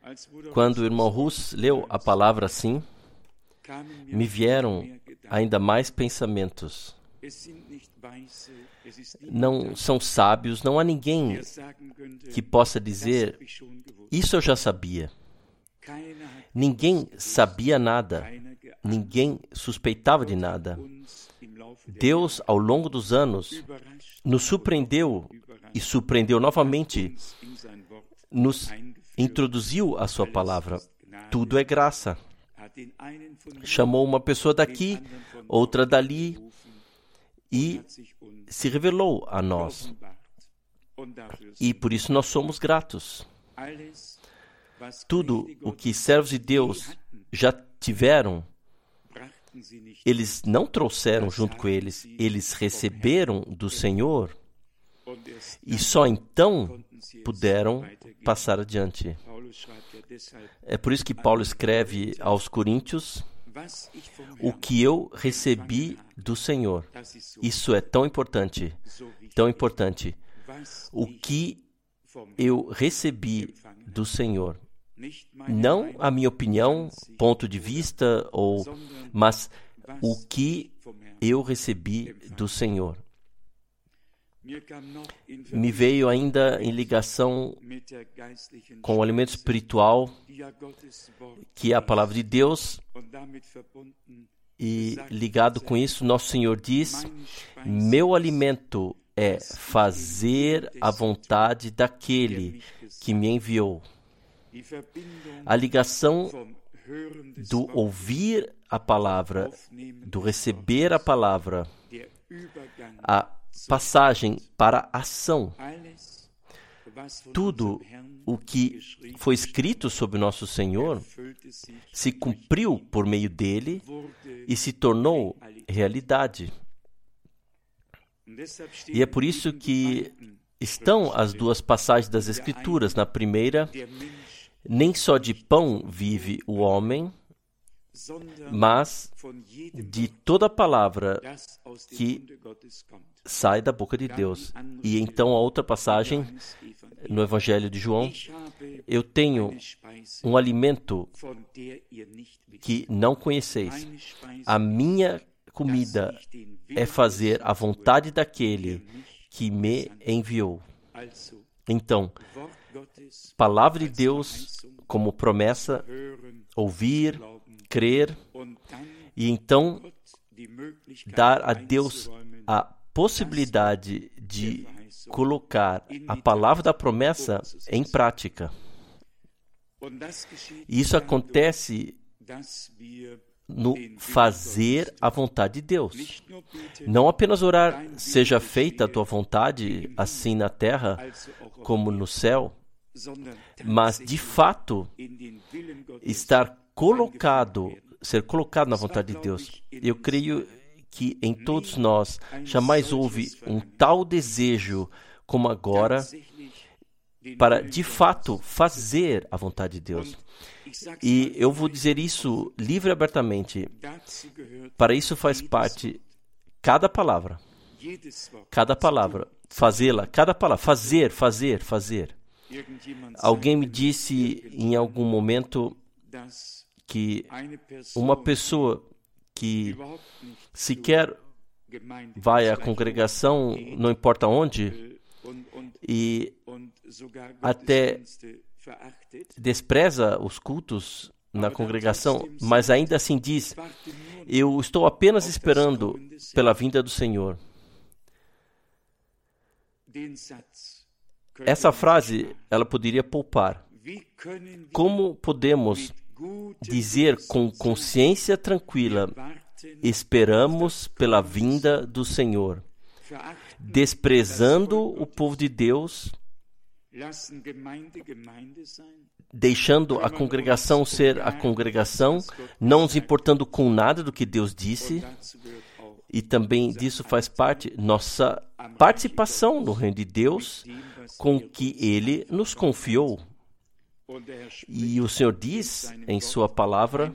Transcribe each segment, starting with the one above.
Quando o irmão Hus leu a palavra assim, me vieram ainda mais pensamentos. Não são sábios, não há ninguém que possa dizer, isso eu já sabia. Ninguém sabia nada, ninguém suspeitava de nada. Deus, ao longo dos anos, nos surpreendeu e surpreendeu novamente, nos introduziu a sua palavra. Tudo é graça. Chamou uma pessoa daqui, outra dali, e se revelou a nós. E por isso nós somos gratos. Tudo o que servos de Deus já tiveram, eles não trouxeram junto com eles, eles receberam do Senhor e só então puderam passar adiante. É por isso que Paulo escreve aos Coríntios, o que eu recebi do Senhor. Isso é tão importante, tão importante. O que eu recebi do Senhor. Não a minha opinião, ponto de vista, mas o que eu recebi do Senhor. Me veio ainda em ligação com o alimento espiritual, que é a palavra de Deus, e ligado com isso, nosso Senhor diz, meu alimento é fazer a vontade daquele que me enviou. A ligação do ouvir a palavra, do receber a palavra, a passagem para a ação. Tudo o que foi escrito sobre nosso Senhor se cumpriu por meio dele e se tornou realidade. E é por isso que estão as duas passagens das Escrituras. Na primeira, nem só de pão vive o homem, mas de toda palavra que sai da boca de Deus. E então a outra passagem, no Evangelho de João, eu tenho um alimento que não conheceis. A minha comida é fazer a vontade daquele que me enviou. Então, palavra de Deus como promessa, ouvir, crer, e então dar a Deus a possibilidade de colocar a palavra da promessa em prática. E isso acontece no fazer a vontade de Deus. Não apenas orar, seja feita a tua vontade, assim na terra como no céu, mas de fato ser colocado na vontade de Deus. Eu creio que em todos nós jamais houve um tal desejo como agora para de fato fazer a vontade de Deus. E eu vou dizer isso livre e abertamente. Para isso faz parte cada palavra, fazê-la, cada palavra, fazer. Alguém me disse em algum momento que uma pessoa que sequer vai à congregação, não importa onde, e até despreza os cultos na congregação, mas ainda assim diz, eu estou apenas esperando pela vinda do Senhor. Essa frase, ela poderia poupar. Como podemos dizer com consciência tranquila, esperamos pela vinda do Senhor, desprezando o povo de Deus, deixando a congregação ser a congregação, não nos importando com nada do que Deus disse, e também disso faz parte nossa participação no reino de Deus, com que Ele nos confiou. E o Senhor diz em sua palavra,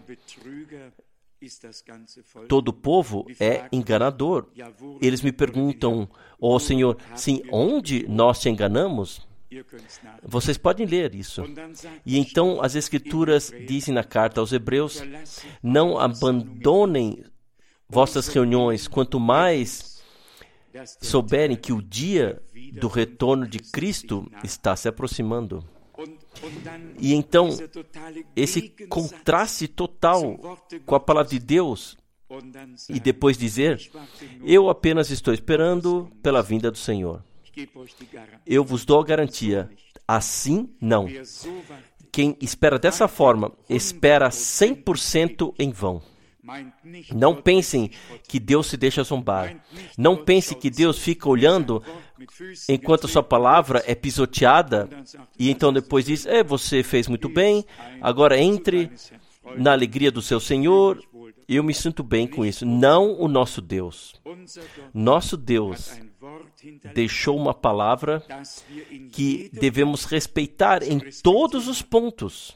todo povo é enganador. Eles me perguntam, Senhor, sim, onde nós te enganamos? Vocês podem ler isso. E então as Escrituras dizem na carta aos Hebreus: não abandonem vossas reuniões, quanto mais souberem que o dia do retorno de Cristo está se aproximando. E então, esse contraste total com a palavra de Deus, e depois dizer: eu apenas estou esperando pela vinda do Senhor. Eu vos dou a garantia, assim não. Quem espera dessa forma, espera 100% em vão. Não pensem que Deus se deixa zombar. Não pense que Deus fica olhando enquanto a sua palavra é pisoteada e então depois diz: você fez muito bem, agora entre na alegria do seu Senhor. Eu me sinto bem com isso. Não o nosso Deus. Nosso Deus deixou uma palavra que devemos respeitar em todos os pontos.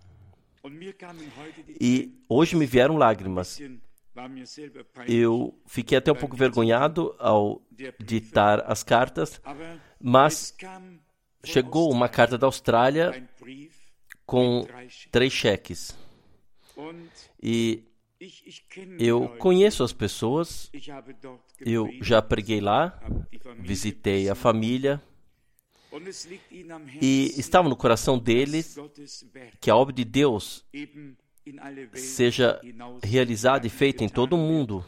E hoje me vieram lágrimas. Eu fiquei até um pouco vergonhado ao ditar as cartas, mas chegou uma carta da Austrália com 3 cheques. E eu conheço as pessoas, eu já preguei lá, visitei a família, e estava no coração deles que a obra de Deus seja realizada e feita em todo o mundo.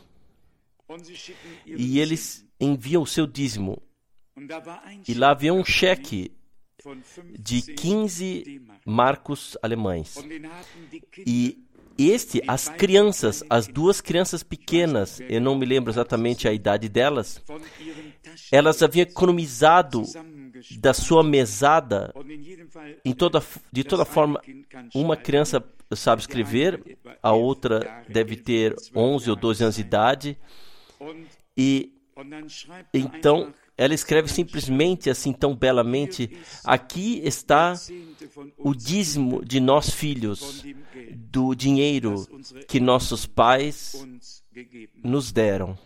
E eles enviam o seu dízimo. E lá havia um cheque de 15 marcos alemães. E as crianças, as 2 crianças pequenas, eu não me lembro exatamente a idade delas, elas haviam economizado da sua mesada, de toda forma. Uma criança sabe escrever, a outra deve ter 11 ou 12 anos de idade, e então ela escreve simplesmente assim, tão belamente: aqui está o dízimo de nós filhos, do dinheiro que nossos pais nos deram.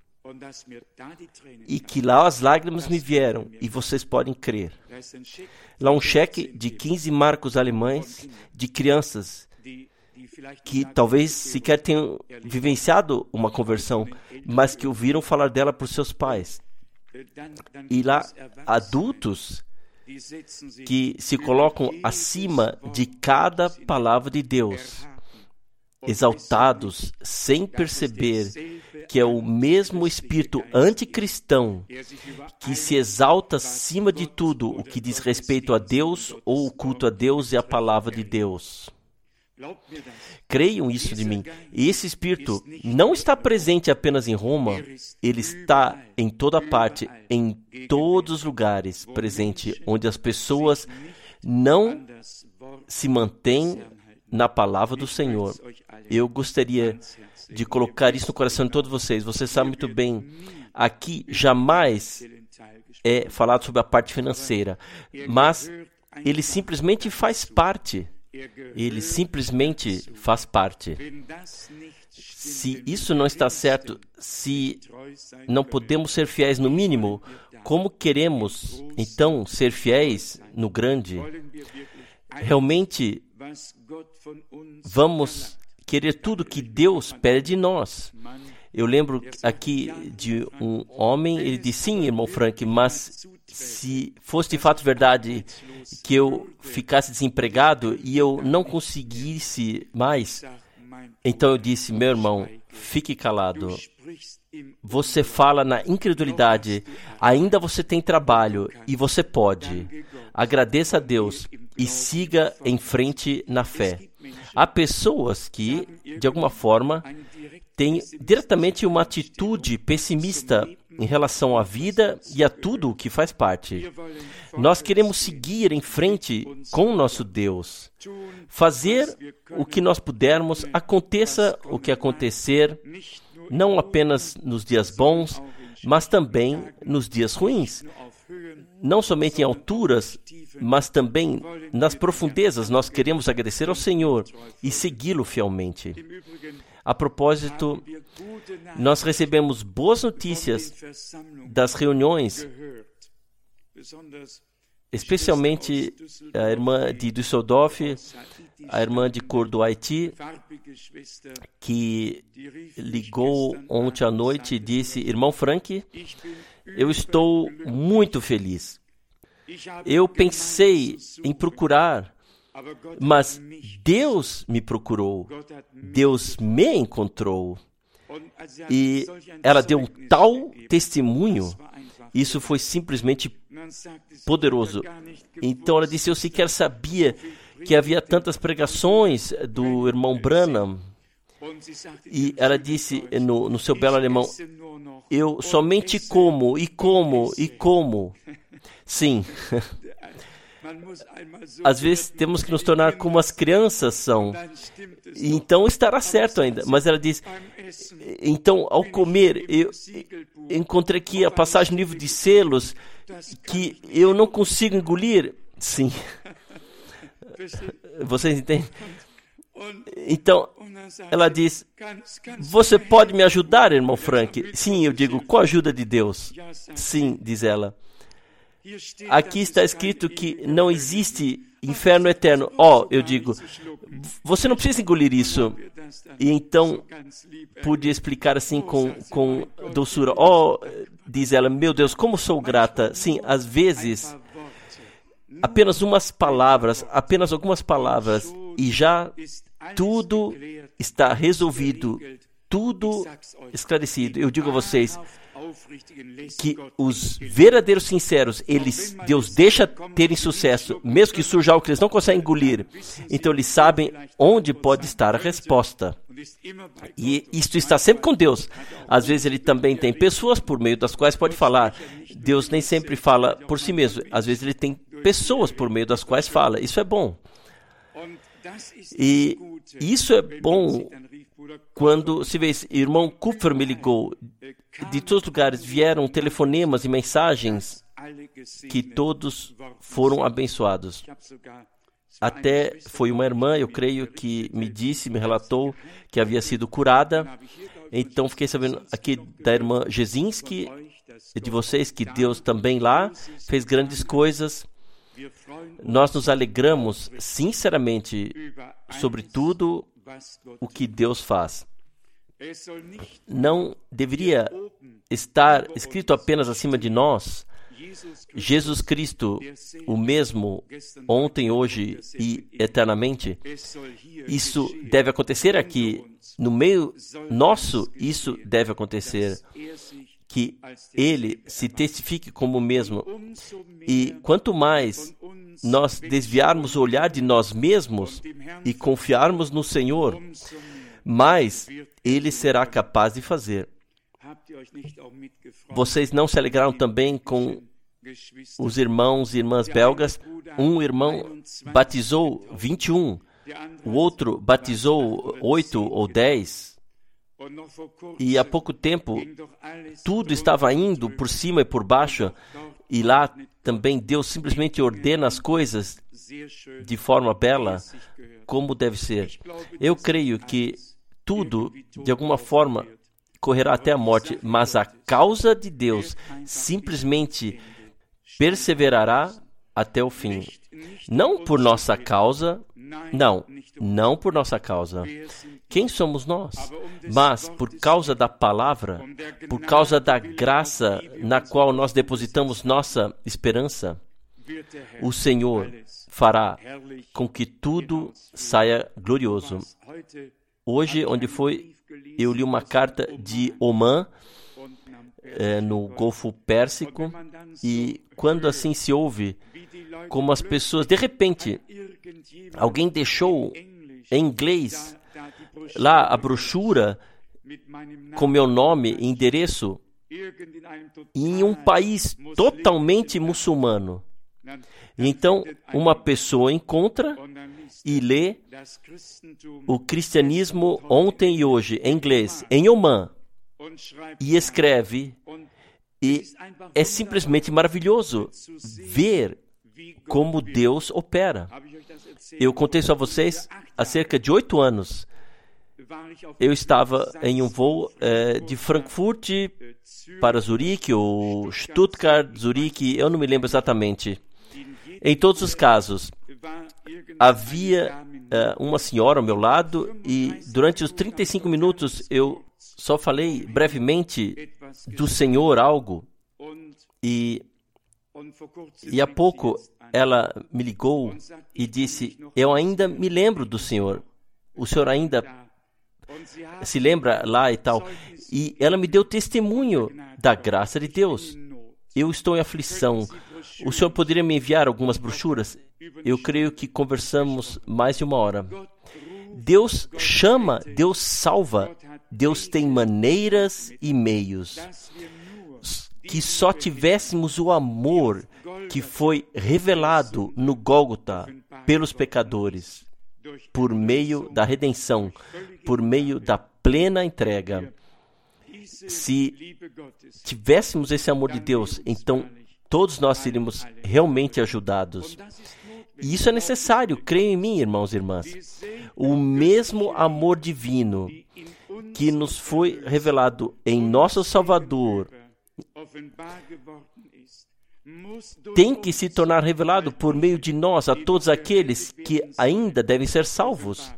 E que lá as lágrimas me vieram, e vocês podem crer. Lá um cheque de 15 marcos alemães de crianças que talvez sequer tenham vivenciado uma conversão, mas que ouviram falar dela por seus pais. E lá adultos que se colocam acima de cada palavra de Deus, exaltados sem perceber que é o mesmo espírito anticristão que se exalta acima de tudo o que diz respeito a Deus ou o culto a Deus e a palavra de Deus. Creiam isso de mim. E esse espírito não está presente apenas em Roma, ele está em toda parte, em todos os lugares presente, onde as pessoas não se mantêm na palavra do Senhor. Eu gostaria de colocar isso no coração de todos vocês. Vocês sabem muito bem, aqui jamais é falado sobre a parte financeira, mas ele simplesmente faz parte. Ele simplesmente faz parte. Se isso não está certo, se não podemos ser fiéis no mínimo, como queremos então ser fiéis no grande? Realmente vamos querer tudo que Deus pede de nós. Eu lembro aqui de um homem, ele disse: sim, irmão Frank, mas se fosse de fato verdade que eu ficasse desempregado e eu não conseguisse mais, então eu disse: meu irmão, fique calado. Você fala na incredulidade, ainda você tem trabalho e você pode. Agradeça a Deus e siga em frente na fé. Há pessoas que, de alguma forma, têm diretamente uma atitude pessimista em relação à vida e a tudo o que faz parte. Nós queremos seguir em frente com o nosso Deus, fazer o que nós pudermos, aconteça o que acontecer, não apenas nos dias bons, mas também nos dias ruins. Não somente em alturas, mas também nas profundezas. Nós queremos agradecer ao Senhor e segui-lo fielmente. A propósito, nós recebemos boas notícias das reuniões, especialmente a irmã de Düsseldorf, a irmã de cor do Haiti, que ligou ontem à noite e disse: Irmão Frank, eu estou muito feliz. Eu pensei em procurar, mas Deus me procurou, Deus me encontrou. E ela deu um tal testemunho, isso foi simplesmente poderoso. Então ela disse: eu sequer sabia que havia tantas pregações do irmão Branham. E ela disse no seu belo alemão: eu somente como, e como, e como. Sim. Às vezes temos que nos tornar como as crianças são. E então estará certo ainda. Mas ela diz: então, ao comer, eu encontrei aqui a passagem no livro de selos que eu não consigo engolir. Sim. Vocês entendem? Então, ela diz: você pode me ajudar, irmão Frank? Sim, eu digo: com a ajuda de Deus. Sim, diz ela. Aqui está escrito que não existe inferno eterno. Eu digo: você não precisa engolir isso. E então, pude explicar assim com doçura. Diz ela: meu Deus, como sou grata. Sim, às vezes, apenas algumas palavras, e já tudo está resolvido, tudo esclarecido. Eu digo a vocês que os verdadeiros sinceros, Deus deixa terem sucesso, mesmo que surja algo que eles não conseguem engolir. Então eles sabem onde pode estar a resposta. E isto está sempre com Deus. Às vezes ele também tem pessoas por meio das quais pode falar. Deus nem sempre fala por si mesmo. Às vezes ele tem pessoas por meio das quais fala. Isso é bom. E isso é bom quando se vê, irmão Kupfer me ligou, de todos os lugares vieram telefonemas e mensagens que todos foram abençoados. Até foi uma irmã, eu creio, que me relatou que havia sido curada. Então fiquei sabendo aqui da irmã Jezinski, de vocês, que Deus também lá fez grandes coisas. Nós nos alegramos sinceramente sobre tudo o que Deus faz. Não deveria estar escrito apenas acima de nós: Jesus Cristo, o mesmo ontem, hoje e eternamente. Isso deve acontecer aqui, no meio nosso, isso deve acontecer. Que Ele se testifique como o mesmo. E quanto mais nós desviarmos o olhar de nós mesmos e confiarmos no Senhor, mais Ele será capaz de fazer. Vocês não se alegraram também com os irmãos e irmãs belgas? Um irmão batizou 21, o outro batizou 8 ou 10. E há pouco tempo, tudo estava indo por cima e por baixo, e lá também Deus simplesmente ordena as coisas de forma bela, como deve ser. Eu creio que tudo, de alguma forma, correrá até a morte, mas a causa de Deus simplesmente perseverará até o fim. Não por nossa causa, não por nossa causa. Quem somos nós? Mas por causa da palavra, por causa da graça na qual nós depositamos nossa esperança, o Senhor fará com que tudo saia glorioso. Hoje, onde foi, eu li uma carta de Oman, no Golfo Pérsico, e quando assim se ouve, como as pessoas, de repente, alguém deixou em inglês lá a brochura com meu nome e endereço em um país totalmente muçulmano. E então, uma pessoa encontra e lê o cristianismo ontem e hoje, em inglês, em Oman, e escreve, e é simplesmente maravilhoso ver como Deus opera. Eu contei isso a vocês há cerca de 8 anos. Eu estava em um voo de Frankfurt para Zurique, ou Stuttgart, Zurique, eu não me lembro exatamente. Em todos os casos, havia uma senhora ao meu lado e durante os 35 minutos eu só falei brevemente do Senhor algo e há pouco ela me ligou e disse: eu ainda me lembro do Senhor, o Senhor ainda se lembra lá e tal. E ela me deu testemunho da graça de Deus. Eu estou em aflição. O Senhor poderia me enviar algumas brochuras? Eu creio que conversamos mais de 1 hora. Deus chama, Deus salva, Deus tem maneiras e meios. Que só tivéssemos o amor que foi revelado no Gólgota pelos pecadores, por meio da redenção, por meio da plena entrega. Se tivéssemos esse amor de Deus, então todos nós seríamos realmente ajudados. E isso é necessário, creio em mim, irmãos e irmãs. O mesmo amor divino que nos foi revelado em nosso Salvador tem que se tornar revelado por meio de nós a todos aqueles que ainda devem ser salvos.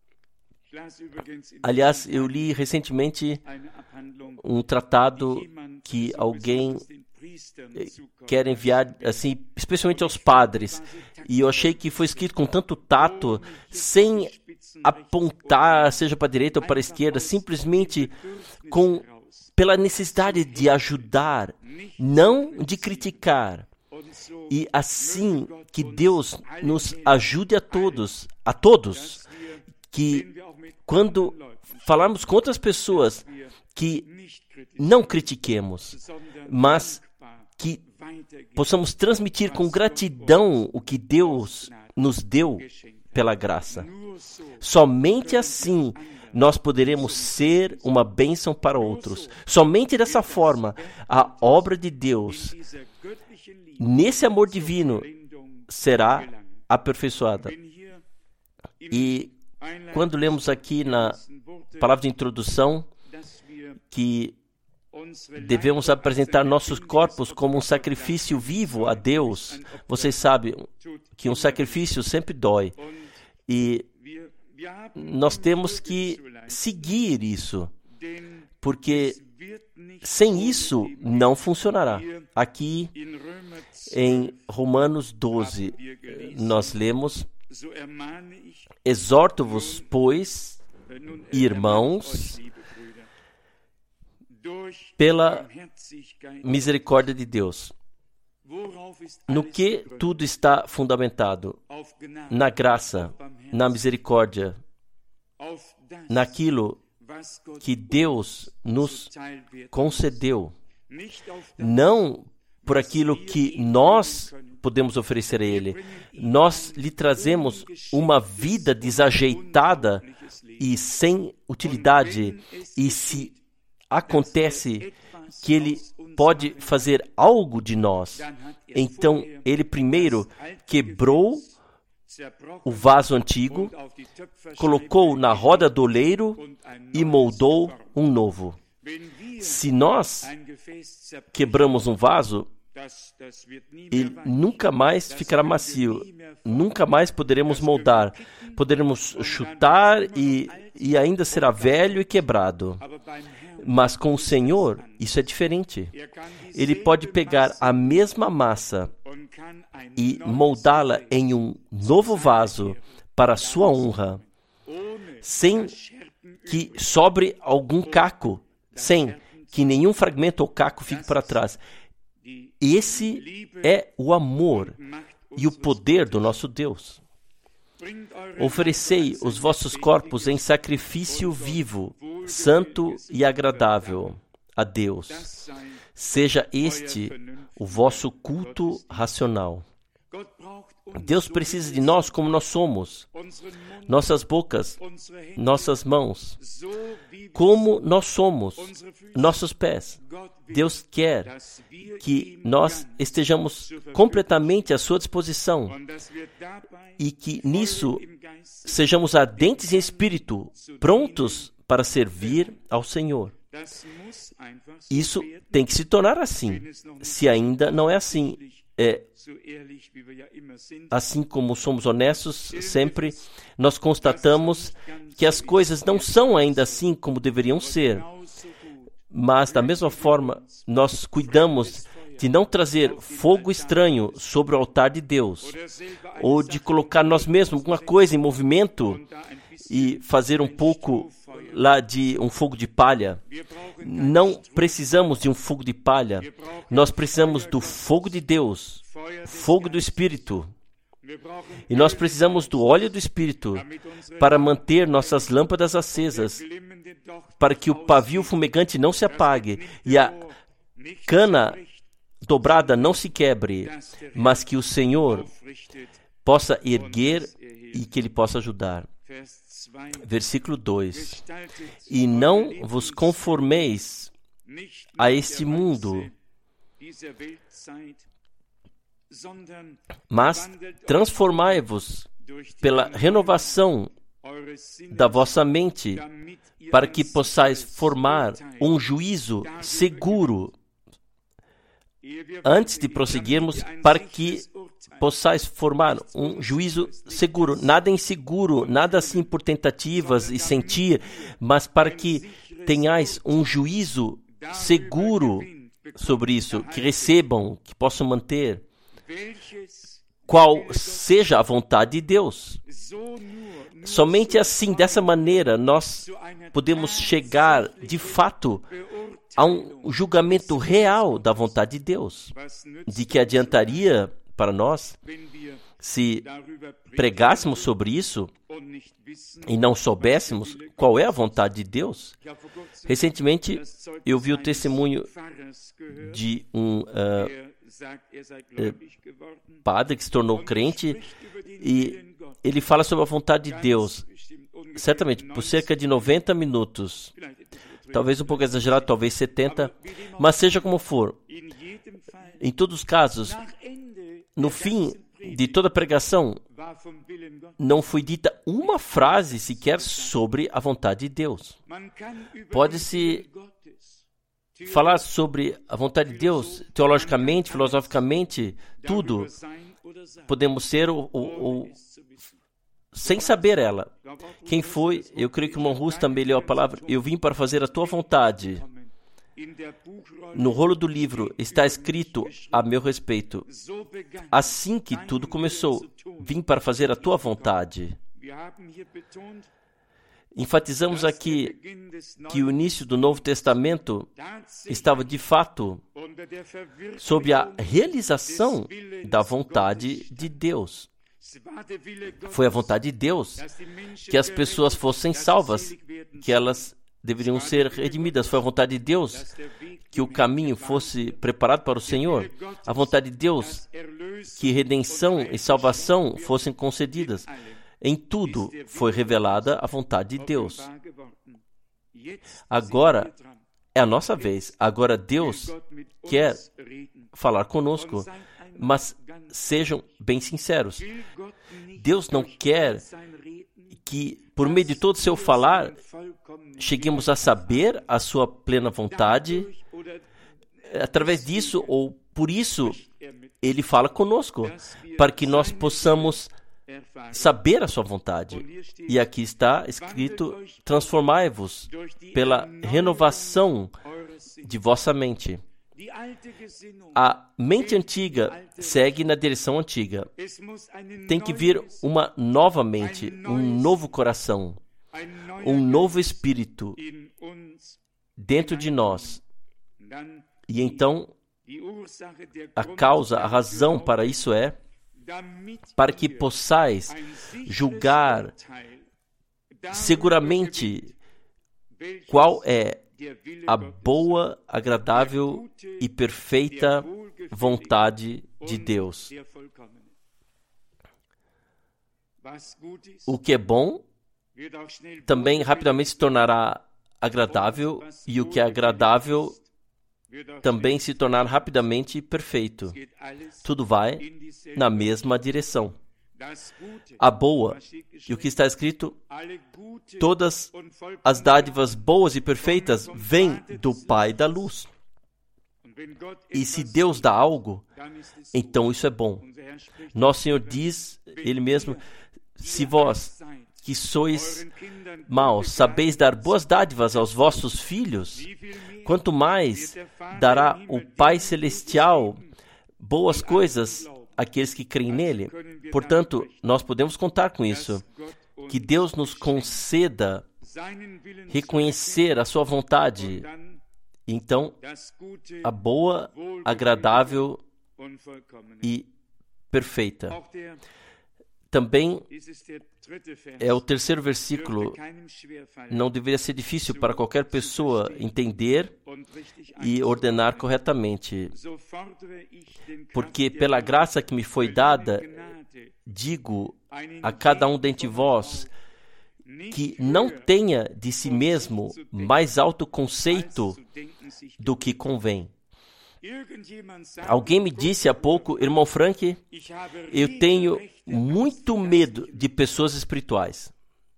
Aliás, eu li recentemente um tratado que alguém quer enviar, assim, especialmente aos padres, e eu achei que foi escrito com tanto tato, sem apontar, seja para a direita ou para a esquerda, simplesmente pela necessidade de ajudar, não de criticar. E assim que Deus nos ajude a todos, que quando falarmos com outras pessoas, que não critiquemos, mas que possamos transmitir com gratidão o que Deus nos deu pela graça. Somente assim nós poderemos ser uma bênção para outros. Somente dessa forma, a obra de Deus, nesse amor divino, será aperfeiçoada. E quando lemos aqui na palavra de introdução que devemos apresentar nossos corpos como um sacrifício vivo a Deus, vocês sabem que um sacrifício sempre dói. E nós temos que seguir isso, porque sem isso não funcionará. Aqui em Romanos 12, nós lemos: exorto-vos, pois, irmãos, pela misericórdia de Deus. No que tudo está fundamentado? Na graça, na misericórdia, naquilo que Deus nos concedeu, não por aquilo que nós podemos oferecer a Ele. Nós lhe trazemos uma vida desajeitada e sem utilidade, e se acontece que Ele pode fazer algo de nós, então Ele primeiro quebrou o vaso antigo, colocou na roda do oleiro e moldou um novo. Se nós quebramos um vaso, ele nunca mais ficará macio, nunca mais poderemos moldar, poderemos chutar e ainda será velho e quebrado. Mas com o Senhor, isso é diferente. Ele pode pegar a mesma massa e moldá-la em um novo vaso para a sua honra, sem que sobre algum caco, sem que nenhum fragmento ou caco fique para trás. Esse é o amor e o poder do nosso Deus. Oferecei os vossos corpos em sacrifício vivo, santo e agradável a Deus. Seja este o vosso culto racional. Deus precisa de nós como nós somos, nossas bocas, nossas mãos, como nós somos, nossos pés. Deus quer que nós estejamos completamente à sua disposição e que nisso sejamos ardentes em espírito, prontos para servir ao Senhor. Isso tem que se tornar assim. Se ainda não é assim, assim como somos honestos sempre, nós constatamos que as coisas não são ainda assim como deveriam ser. Mas, da mesma forma, nós cuidamos de não trazer fogo estranho sobre o altar de Deus, ou de colocar nós mesmos alguma coisa em movimento e fazer um pouco lá de um fogo de palha. Não precisamos de um fogo de palha. Nós precisamos do fogo de Deus, fogo do Espírito. E nós precisamos do óleo do Espírito para manter nossas lâmpadas acesas, para que o pavio fumegante não se apague e a cana dobrada não se quebre, mas que o Senhor possa erguer e que Ele possa ajudar. Versículo 2. E não vos conformeis a este mundo, mas transformai-vos pela renovação da vossa mente, para que possais formar um juízo seguro. Antes de prosseguirmos, para que possais formar um juízo seguro, nada inseguro, nada assim por tentativas e sentir, mas para que tenhais um juízo seguro sobre isso, que recebam, que possam manter, qual seja a vontade de Deus. Somente assim, dessa maneira, nós podemos chegar, de fato, a um julgamento real da vontade de Deus. De que adiantaria para nós se pregássemos sobre isso e não soubéssemos qual é a vontade de Deus? Recentemente, eu vi o testemunho de um padre que se tornou crente e ele fala sobre a vontade de Deus. Certamente, por cerca de 90 minutos. Talvez um pouco exagerado, talvez 70, mas seja como for. Em todos os casos, no fim de toda a pregação, não foi dita uma frase sequer sobre a vontade de Deus. Pode-se falar sobre a vontade de Deus, teologicamente, filosoficamente, tudo. Podemos ser sem saber ela. Quem foi? Eu creio que o irmão Russo também leu a palavra. Eu vim para fazer a tua vontade. No rolo do livro está escrito a meu respeito. Assim que tudo começou, vim para fazer a tua vontade. Enfatizamos aqui que o início do Novo Testamento estava de fato sob a realização da vontade de Deus. Foi a vontade de Deus que as pessoas fossem salvas, que elas deveriam ser redimidas. Foi a vontade de Deus que o caminho fosse preparado para o Senhor. A vontade de Deus que redenção e salvação fossem concedidas. Em tudo foi revelada a vontade de Deus. Agora é a nossa vez. Agora Deus quer falar conosco. Mas sejam bem sinceros. Deus não quer que, por meio de todo o seu falar, cheguemos a saber a sua plena vontade. Através disso, ou por isso, Ele fala conosco, para que nós possamos saber a sua vontade. E aqui está escrito: transformai-vos pela renovação de vossa mente. A mente antiga segue na direção antiga. Tem que vir uma nova mente, um novo coração, um novo espírito dentro de nós. E então, a causa, a razão para isso é para que possais julgar seguramente qual é a boa, agradável e perfeita vontade de Deus. O que é bom também rapidamente se tornará agradável, e o que é agradável também se tornará rapidamente perfeito. Tudo vai na mesma direção. A boa, e o que está escrito: todas as dádivas boas e perfeitas vêm do Pai da luz. E se Deus dá algo, então isso é bom. Nosso Senhor diz, Ele mesmo, se vós, que sois maus, sabeis dar boas dádivas aos vossos filhos, quanto mais dará o Pai Celestial boas coisas àqueles que creem nele. Portanto, nós podemos contar com isso, que Deus nos conceda reconhecer a sua vontade. Então, a boa, agradável e perfeita. Também é o terceiro versículo. Não deveria ser difícil para qualquer pessoa entender e ordenar corretamente. Porque pela graça que me foi dada, digo a cada um dentre vós que não tenha de si mesmo mais alto conceito do que convém. Alguém me disse há pouco, irmão Frank, eu tenho muito medo de pessoas espirituais.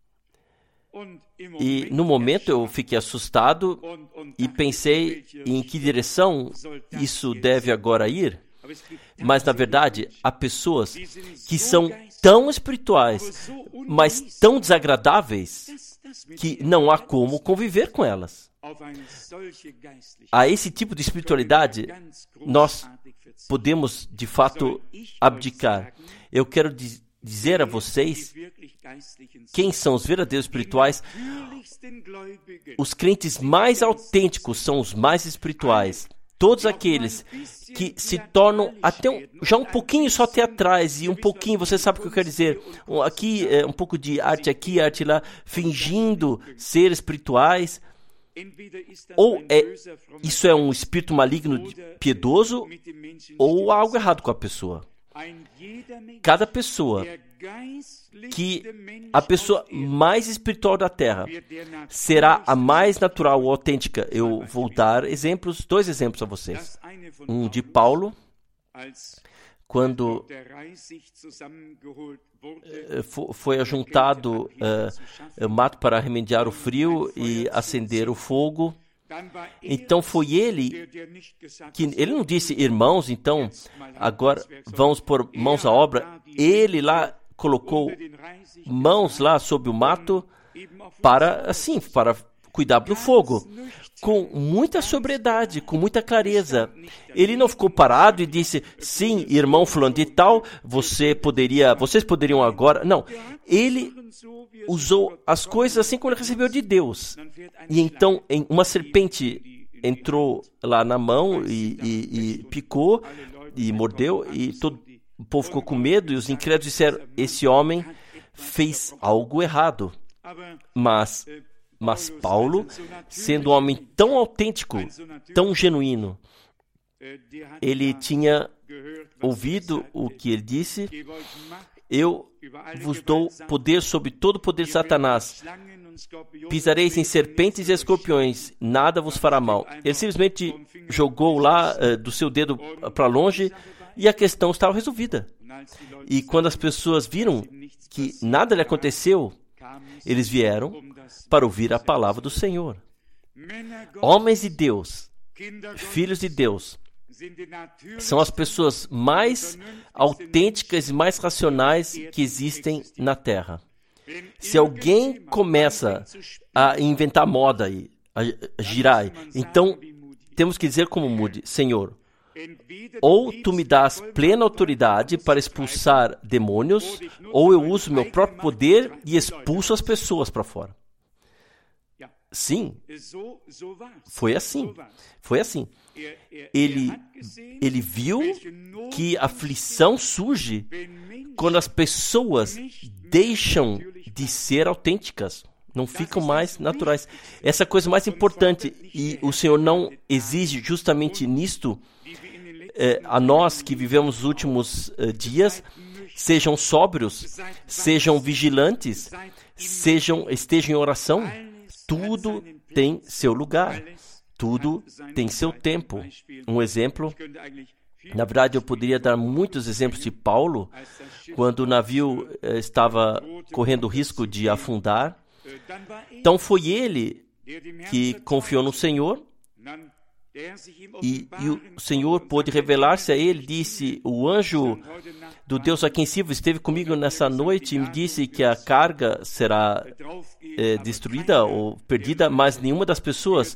E no momento eu fiquei assustado e pensei em que direção isso deve agora ir. Mas, na verdade, há pessoas que são tão espirituais, mas tão desagradáveis, que não há como conviver com elas. A esse tipo de espiritualidade, nós podemos, de fato, abdicar. Eu quero dizer a vocês quem são os verdadeiros espirituais. Os crentes mais autênticos são os mais espirituais. Todos aqueles que se tornam até já um pouquinho só teatrais e um pouquinho, você sabe o que eu quero dizer, aqui um pouco de arte aqui, arte lá, fingindo ser espirituais. Ou isso é um espírito maligno piedoso, ou há algo errado com a pessoa. Cada pessoa, que a pessoa mais espiritual da Terra será a mais natural ou autêntica. Eu vou dar exemplos, 2 exemplos a vocês. Um de Paulo, quando foi ajuntado mato para remediar o frio e acender o fogo. Então foi ele que, ele não disse, irmãos, então agora vamos pôr mãos à obra. Ele lá colocou mãos lá sobre o mato para cuidar do fogo, com muita sobriedade, com muita clareza. Ele não ficou parado e disse, sim, irmão fulano de tal, vocês poderiam agora. Não, ele usou as coisas assim como ele recebeu de Deus. E então uma serpente entrou lá na mão e picou e mordeu, e todo o povo ficou com medo, e os incrédulos disseram, esse homem fez algo errado. Mas Paulo, sendo um homem tão autêntico, tão genuíno, ele tinha ouvido o que ele disse, eu vos dou poder sobre todo o poder de Satanás, pisareis em serpentes e escorpiões, nada vos fará mal. Ele simplesmente jogou lá do seu dedo para longe e a questão estava resolvida. E quando as pessoas viram que nada lhe aconteceu, eles vieram para ouvir a palavra do Senhor. Homens de Deus, filhos de Deus, são as pessoas mais autênticas e mais racionais que existem na Terra. Se alguém começa a inventar moda e a girar, então temos que dizer como Moody, Senhor, ou tu me dás plena autoridade para expulsar demônios, ou eu uso meu próprio poder e expulso as pessoas para fora. Sim, foi assim. Ele viu que a aflição surge quando as pessoas deixam de ser autênticas, não ficam mais naturais. Essa é a coisa mais importante, e o Senhor não exige justamente nisto a nós que vivemos os últimos dias, sejam sóbrios, sejam vigilantes, estejam em oração. Tudo tem seu lugar, tudo tem seu tempo. Um exemplo, na verdade eu poderia dar muitos exemplos de Paulo, quando o navio estava correndo o risco de afundar. Então foi ele que confiou no Senhor, E o Senhor pôde revelar-se a ele, disse: o anjo do Deus a quem sirvo esteve comigo nessa noite e me disse que a carga será destruída ou perdida, mas nenhuma das pessoas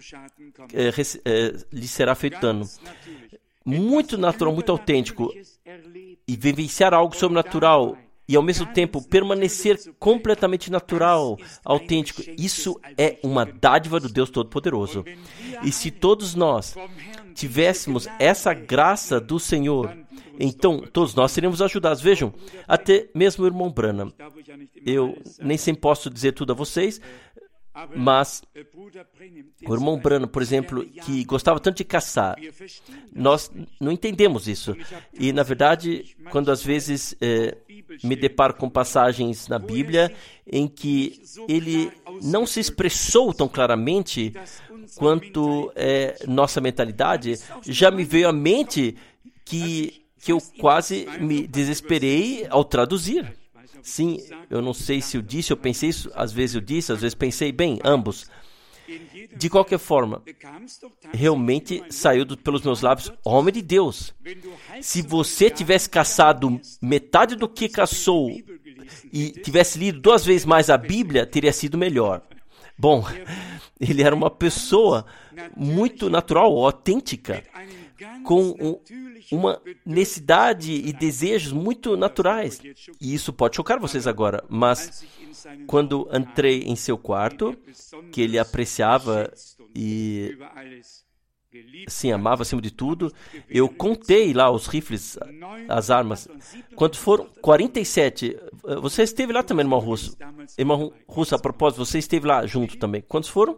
lhe será feito dano. Muito natural, muito autêntico. E vivenciar algo sobrenatural e, ao mesmo tempo, permanecer completamente natural, autêntico. Isso é uma dádiva do Deus Todo-Poderoso. E se todos nós tivéssemos essa graça do Senhor, então todos nós seríamos ajudados. Vejam, até mesmo o irmão Branham. Eu nem sempre posso dizer tudo a vocês, mas o irmão Branham, por exemplo, que gostava tanto de caçar, nós não entendemos isso. E, na verdade, quando às vezes me deparo com passagens na Bíblia em que ele não se expressou tão claramente quanto nossa mentalidade, já me veio à mente que eu quase me desesperei ao traduzir. Sim, eu não sei se eu disse, eu pensei isso, às vezes eu disse, às vezes pensei, bem, ambos. De qualquer forma, realmente saiu pelos meus lábios, homem de Deus. Se você tivesse caçado metade do que caçou e tivesse lido 2 vezes mais a Bíblia, teria sido melhor. Bom, ele era uma pessoa muito natural, autêntica, com uma necessidade e desejos muito naturais. E isso pode chocar vocês agora, mas quando entrei em seu quarto, que ele apreciava e sim, amava acima de tudo, eu contei lá os rifles, as armas. Quantos foram? 47. Você esteve lá também, irmão Russo. Irmão Russo, a propósito, você esteve lá junto também. Quantos foram?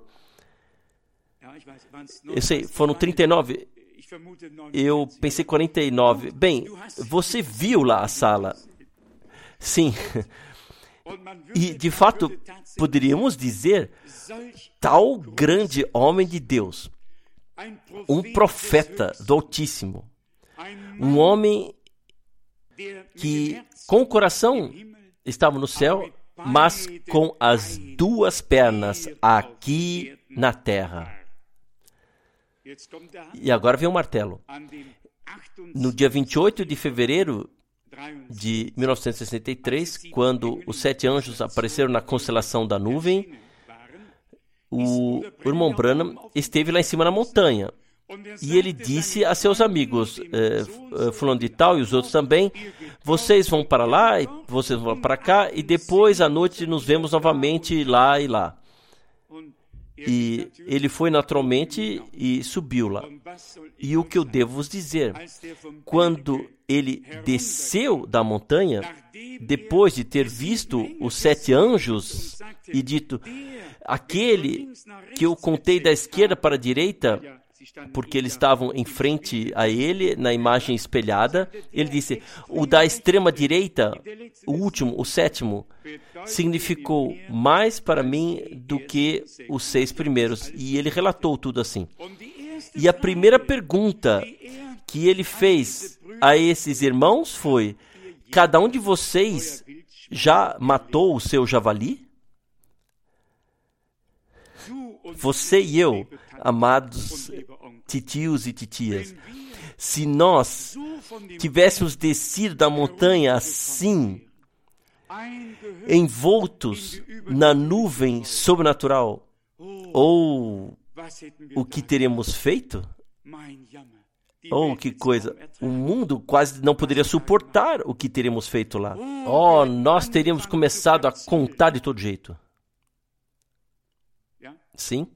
Eu sei, foram 39. Eu pensei 49. Bem, você viu lá a sala. Sim. E, de fato, poderíamos dizer, tal grande homem de Deus, um profeta do Altíssimo, um homem que com o coração estava no céu, mas com as 2 pernas aqui na terra. E agora vem o martelo. No dia 28 de fevereiro de 1963, quando os 7 anjos apareceram na constelação da nuvem, o irmão Branham esteve lá em cima na montanha. E ele disse a seus amigos, fulano de tal e os outros também, vocês vão para lá, e vocês vão para cá, e depois à noite nos vemos novamente lá e lá. E ele foi naturalmente e subiu lá. E o que eu devo vos dizer? Quando ele desceu da montanha, depois de ter visto os 7 anjos e dito, aquele que eu contei da esquerda para a direita, porque eles estavam em frente a ele, na imagem espelhada, ele disse, o da extrema direita, o último, o 7º, significou mais para mim do que os 6 primeiros. E ele relatou tudo assim. E a primeira pergunta que ele fez a esses irmãos foi, cada um de vocês já matou o seu javali? Você e eu, amados titios e titias, se nós tivéssemos descido da montanha assim, envoltos na nuvem sobrenatural, ou o que teríamos feito? Oh, que coisa! O mundo quase não poderia suportar o que teríamos feito lá. Oh, nós teríamos começado a contar de todo jeito. Sim?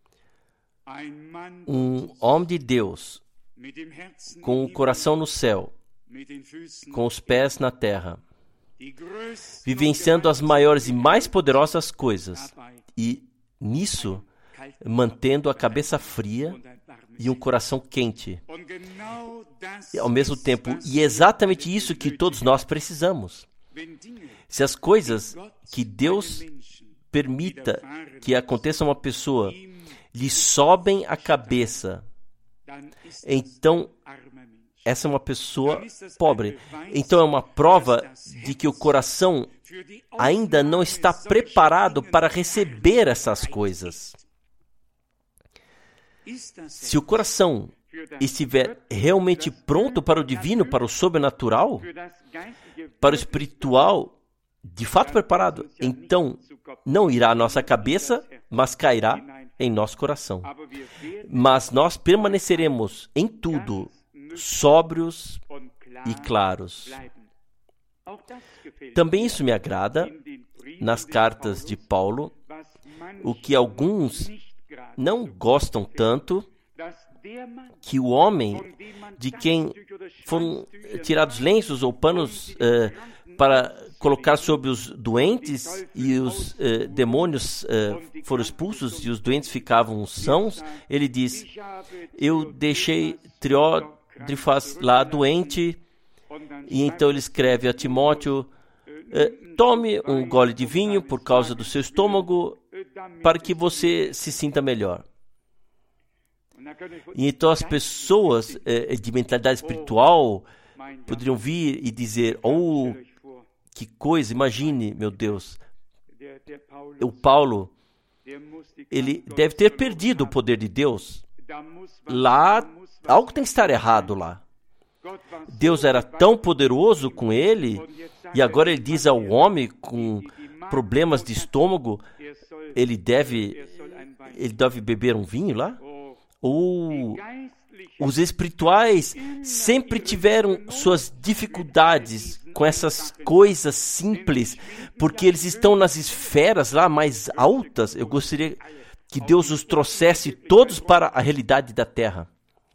Um homem de Deus, com o coração no céu, com os pés na terra, vivenciando as maiores e mais poderosas coisas, e nisso, mantendo a cabeça fria e um coração quente, e ao mesmo tempo, e é exatamente isso que todos nós precisamos. Se as coisas que Deus permita que aconteça a uma pessoa lhe sobem a cabeça, então essa é uma pessoa pobre. Então é uma prova de que o coração ainda não está preparado para receber essas coisas. Se o coração estiver realmente pronto para o divino, para o sobrenatural, para o espiritual, de fato preparado, então não irá à nossa cabeça, mas cairá em nosso coração. Mas nós permaneceremos em tudo sóbrios e claros. Também isso me agrada nas cartas de Paulo, o que alguns não gostam tanto, que o homem de quem foram tirados lenços ou panos para colocar sobre os doentes e os demônios foram expulsos e os doentes ficavam sãos, ele diz, eu deixei Trífas lá doente, e então ele escreve a Timóteo, tome um gole de vinho por causa do seu estômago para que você se sinta melhor. E então as pessoas de mentalidade espiritual poderiam vir e dizer, oh, que coisa, imagine, meu Deus, o Paulo, ele deve ter perdido o poder de Deus. Lá, algo tem que estar errado lá. Deus era tão poderoso com ele, e agora ele diz ao homem com problemas de estômago, ele deve beber um vinho lá? Ou os espirituais sempre tiveram suas dificuldades com essas coisas simples, porque eles estão nas esferas lá mais altas. Eu gostaria que Deus os trouxesse todos para a realidade da terra.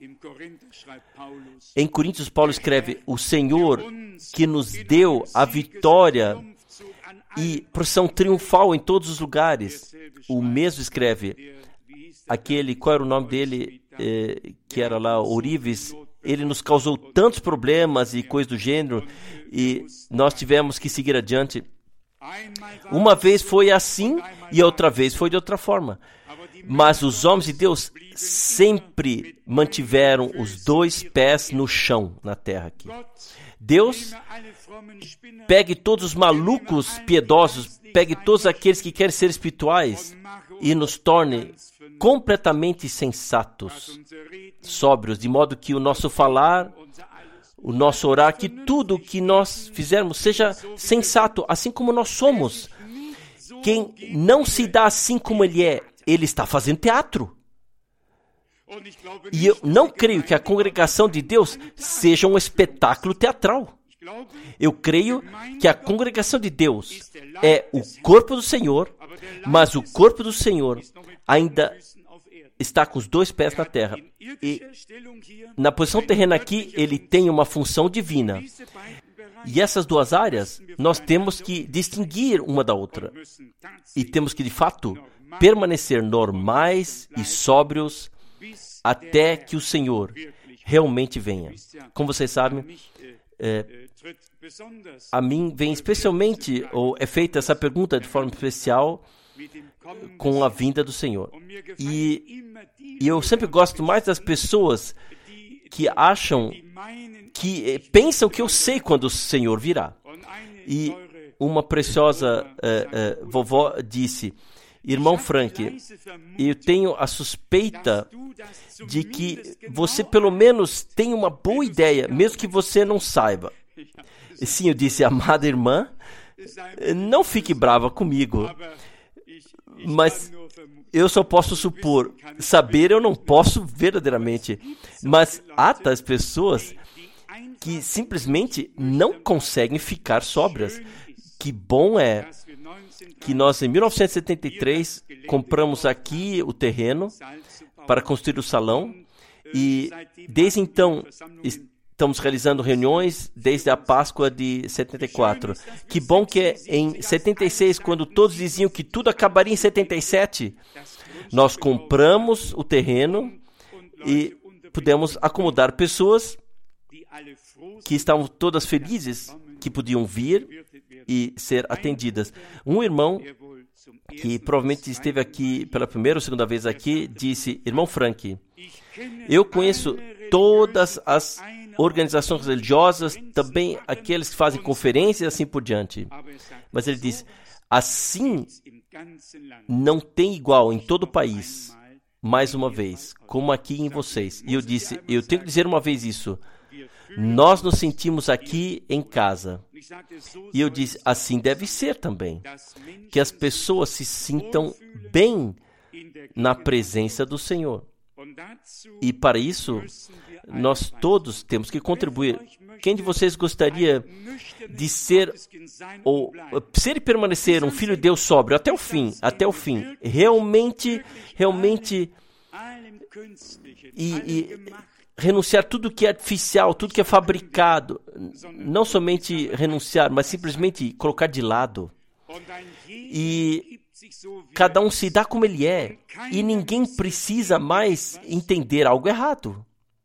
Em Coríntios, Paulo escreve, o Senhor que nos deu a vitória e procissão triunfal em todos os lugares. O mesmo escreve, aquele, qual era o nome dele, que era lá, Orives, ele nos causou tantos problemas e coisas do gênero, e nós tivemos que seguir adiante. Uma vez foi assim, e outra vez foi de outra forma. Mas os homens de Deus sempre mantiveram os dois pés no chão, na terra aqui. Deus pegue todos os malucos piedosos, pegue todos aqueles que querem ser espirituais e nos torne completamente sensatos, sóbrios, de modo que o nosso falar, o nosso orar, que tudo que nós fizermos seja sensato, assim como nós somos. Quem não se dá assim como ele é, ele está fazendo teatro. E eu não creio que a congregação de Deus seja um espetáculo teatral. Eu creio que a congregação de Deus é o corpo do Senhor, mas o corpo do Senhor ainda está com os dois pés na terra. E na posição terrena aqui, ele tem uma função divina. E essas duas áreas, nós temos que distinguir uma da outra. E temos que, de fato, permanecer normais e sóbrios até que o Senhor realmente venha. Como vocês sabem, a mim vem especialmente, ou é feita essa pergunta de forma especial, com a vinda do Senhor. E eu sempre gosto mais das pessoas que acham, que pensam que eu sei quando o Senhor virá. E uma preciosa vovó disse, irmão Frank, eu tenho a suspeita de que você pelo menos tem uma boa ideia, mesmo que você não saiba. E sim, eu disse, amada irmã, não fique brava comigo, mas eu só posso supor. Saber eu não posso verdadeiramente, mas há tais pessoas que simplesmente não conseguem ficar sóbrias. Que bom é que nós, em 1973, compramos aqui o terreno para construir o salão e, desde então, estamos realizando reuniões desde a Páscoa de 74. Que bom que é em 76, quando todos diziam que tudo acabaria em 77, nós compramos o terreno e pudemos acomodar pessoas que estavam todas felizes, que podiam vir e ser atendidas. Um irmão que provavelmente esteve aqui pela primeira ou segunda vez aqui, disse, irmão Frank, eu conheço todas as organizações religiosas, também aqueles que fazem conferências e assim por diante. Mas ele diz, assim não tem igual em todo o país. mais uma vez, como aqui em vocês. E eu disse, eu tenho que dizer uma vez isso. Nós nos sentimos aqui em casa. E eu disse, assim deve ser também. Que as pessoas se sintam bem na presença do Senhor. E para isso, nós todos temos que contribuir. Quem de vocês gostaria de ser e permanecer um filho de Deus sóbrio até o fim, realmente, e renunciar tudo que é artificial, tudo que é fabricado, não somente renunciar, mas simplesmente colocar de lado, e cada um se dá como ele é, e ninguém precisa mais entender algo errado.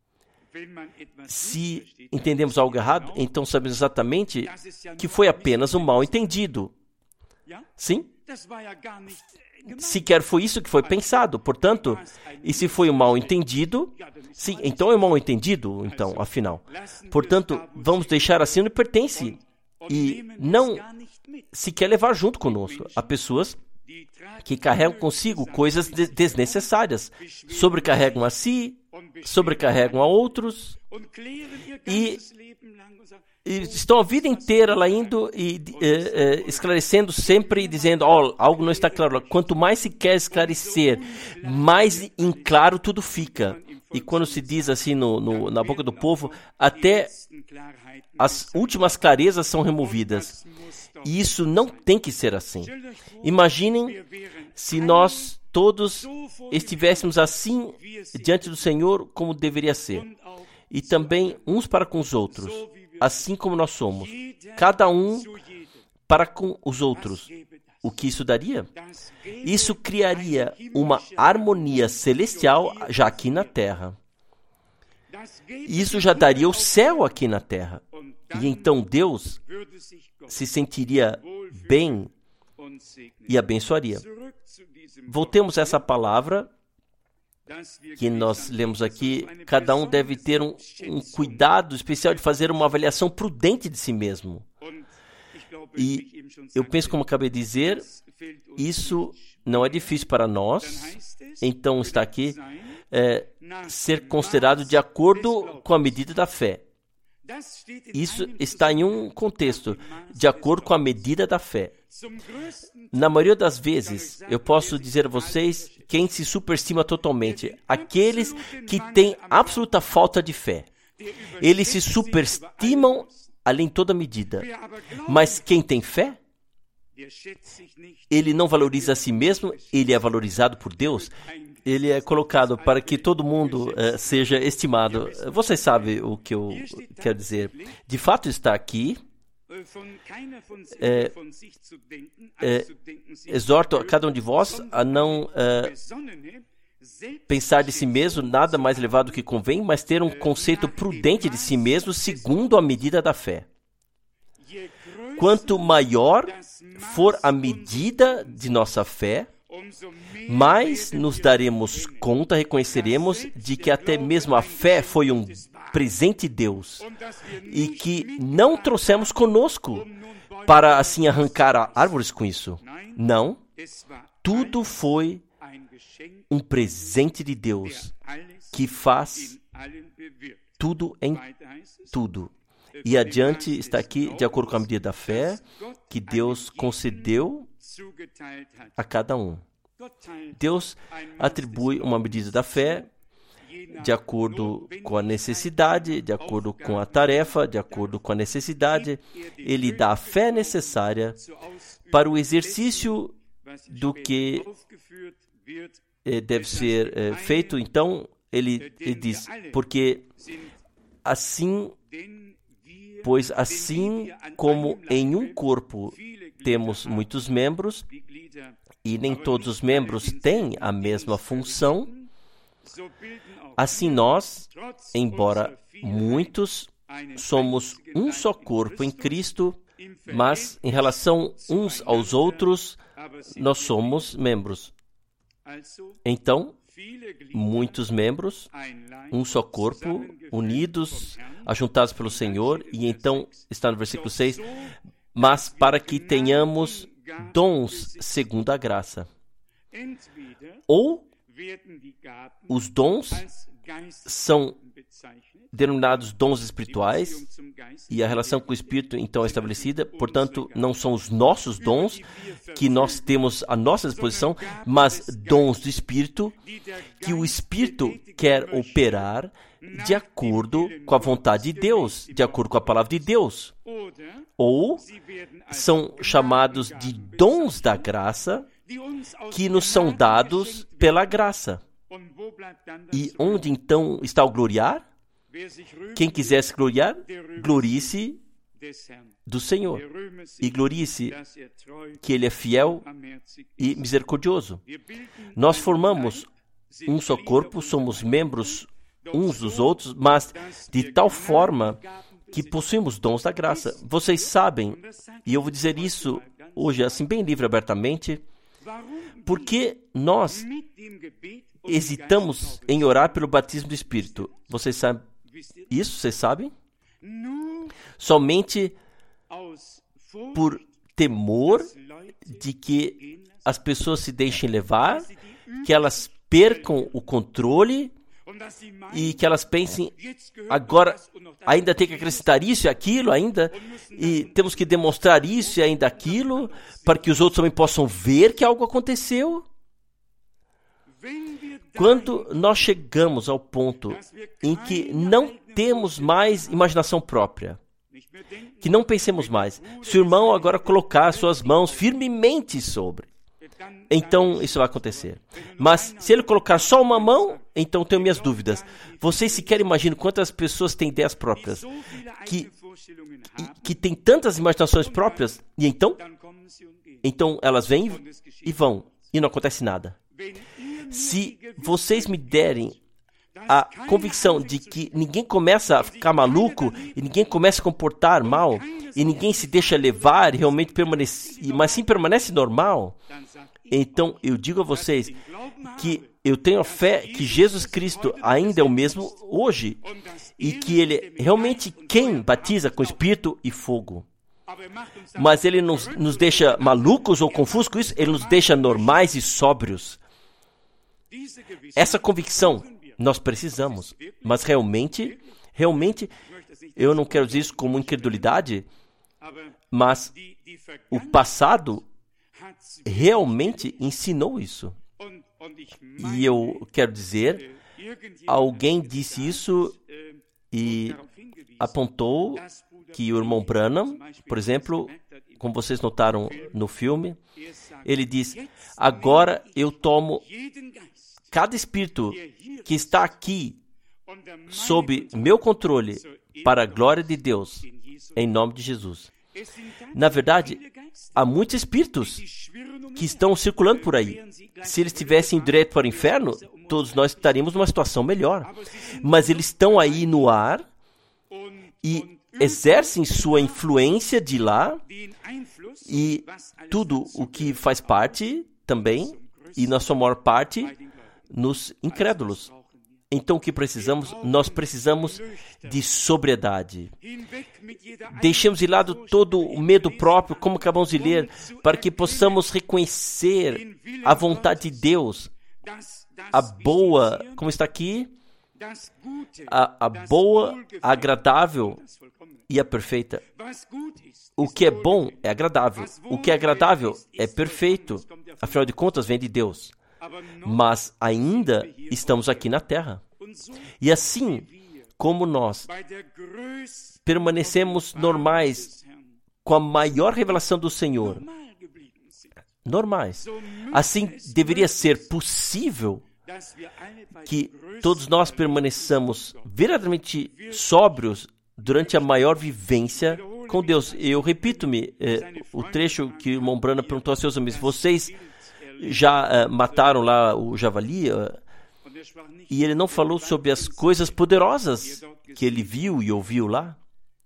Se entendemos algo errado, então sabemos exatamente que foi apenas um mal-entendido. Sim? Sequer foi isso que foi pensado. Portanto, e se foi um mal-entendido, sim, então é um mal-entendido, então, afinal. Portanto, vamos deixar assim onde pertence. E não se quer levar junto conosco. Há pessoas que carregam consigo coisas desnecessárias, sobrecarregam a si, sobrecarregam a outros, e estão a vida inteira lá indo e esclarecendo sempre e dizendo, algo não está claro. Quanto mais se quer esclarecer, mais em claro tudo fica. E quando se diz assim na boca do povo, até as últimas clarezas são removidas. E isso não tem que ser assim. Imaginem se nós todos estivéssemos assim diante do Senhor como deveria ser. E também uns para com os outros, assim como nós somos. Cada um para com os outros. O que isso daria? Isso criaria uma harmonia celestial já aqui na terra. Isso já daria o céu aqui na terra. E então Deus se sentiria bem e abençoaria. Voltemos a essa palavra que nós lemos aqui. Cada um deve ter um cuidado especial de fazer uma avaliação prudente de si mesmo. E eu penso, como acabei de dizer, isso não é difícil para nós. Então está aqui, ser considerado de acordo com a medida da fé. Isso está em um contexto, de acordo com a medida da fé. Na maioria das vezes, eu posso dizer a vocês quem se superestima totalmente. Aqueles que têm absoluta falta de fé. Eles se superestimam além de toda medida. Mas quem tem fé, ele não valoriza a si mesmo, ele é valorizado por Deus. Ele é colocado para que todo mundo seja estimado. Vocês sabem o que eu quero dizer. De fato está aqui. Exorto a cada um de vós a não pensar de si mesmo nada mais elevado do que convém, mas ter um conceito prudente de si mesmo segundo a medida da fé. Quanto maior for a medida de nossa fé, mais nos daremos conta, reconheceremos de que até mesmo a fé foi um presente de Deus e que não trouxemos conosco para assim arrancar árvores com isso. Não, tudo foi um presente de Deus que faz tudo em tudo. E adiante está aqui, de acordo com a medida da fé que Deus concedeu a cada um. Deus atribui uma medida da fé de acordo com a necessidade, de acordo com a tarefa, de acordo com a necessidade. Ele dá a fé necessária para o exercício do que deve ser feito. Então, ele diz, porque assim, pois assim como em um corpo temos muitos membros, e nem todos os membros têm a mesma função, assim nós, embora muitos, somos um só corpo em Cristo, mas em relação uns aos outros, nós somos membros. Então, muitos membros, um só corpo, unidos, ajuntados pelo Senhor, e então está no versículo 6, mas para que tenhamos dons segundo a graça. Ou Os dons são denominados dons espirituais e a relação com o Espírito então é estabelecida. Portanto, não são os nossos dons que nós temos à nossa disposição, mas dons do Espírito que o Espírito quer operar de acordo com a vontade de Deus, de acordo com a palavra de Deus. Ou são chamados de dons da graça que nos são dados pela graça. E onde então está o gloriar? Quem quiser se gloriar, glorie-se do Senhor. E glorie-se que Ele é fiel e misericordioso. Nós formamos um só corpo, somos membros uns dos outros, mas de tal forma que possuímos dons da graça. Vocês sabem, e eu vou dizer isso hoje assim bem livre, abertamente, porque nós hesitamos em orar pelo batismo do Espírito. Vocês sabem isso? Vocês sabem? Somente por temor de que as pessoas se deixem levar, que elas percam o controle e que elas pensem, agora ainda tem que acrescentar isso e aquilo ainda, e temos que demonstrar isso e ainda aquilo, para que os outros também possam ver que algo aconteceu. Quando nós chegamos ao ponto em que não temos mais imaginação própria, que não pensemos mais, se o irmão agora colocar suas mãos firmemente sobre, então isso vai acontecer. Mas se ele colocar só uma mão, então tenho minhas dúvidas. Vocês sequer imaginam quantas pessoas têm ideias próprias, que têm tantas imaginações próprias, e então elas vêm e vão, e não acontece nada. Se vocês me derem a convicção de que ninguém começa a ficar maluco e ninguém começa a comportar mal e ninguém se deixa levar e realmente permanece, mas sim permanece normal, então eu digo a vocês que eu tenho a fé que Jesus Cristo ainda é o mesmo hoje e que Ele é realmente quem batiza com Espírito e fogo. Mas Ele nos deixa malucos ou confusos com isso, Ele nos deixa normais e sóbrios. Essa convicção nós precisamos, mas realmente, eu não quero dizer isso como incredulidade, mas o passado realmente ensinou isso. E eu quero dizer, alguém disse isso e apontou que o irmão Branham, por exemplo, como vocês notaram no filme, ele diz, agora eu tomo cada espírito que está aqui sob meu controle para a glória de Deus, em nome de Jesus. Na verdade, há muitos espíritos que estão circulando por aí. Se eles estivessem direto para o inferno, todos nós estaríamos numa situação melhor. Mas eles estão aí no ar e exercem sua influência de lá e tudo o que faz parte também, e na sua maior parte, nos incrédulos. Então o que precisamos? Nós precisamos de sobriedade. Deixemos de lado todo o medo próprio, como acabamos de ler, para que possamos reconhecer a vontade de Deus, a boa, como está aqui, a boa, a agradável e a perfeita. O que é bom é agradável. O que é agradável é perfeito. Afinal de contas, vem de Deus. Mas ainda estamos aqui na terra. E assim como nós permanecemos normais com a maior revelação do Senhor, normais, assim deveria ser possível que todos nós permaneçamos verdadeiramente sóbrios durante a maior vivência com Deus. Eu repito-me, o trecho que o irmão Branham perguntou aos seus amigos, vocês já mataram lá o javali? E ele não falou sobre as coisas poderosas que ele viu e ouviu lá.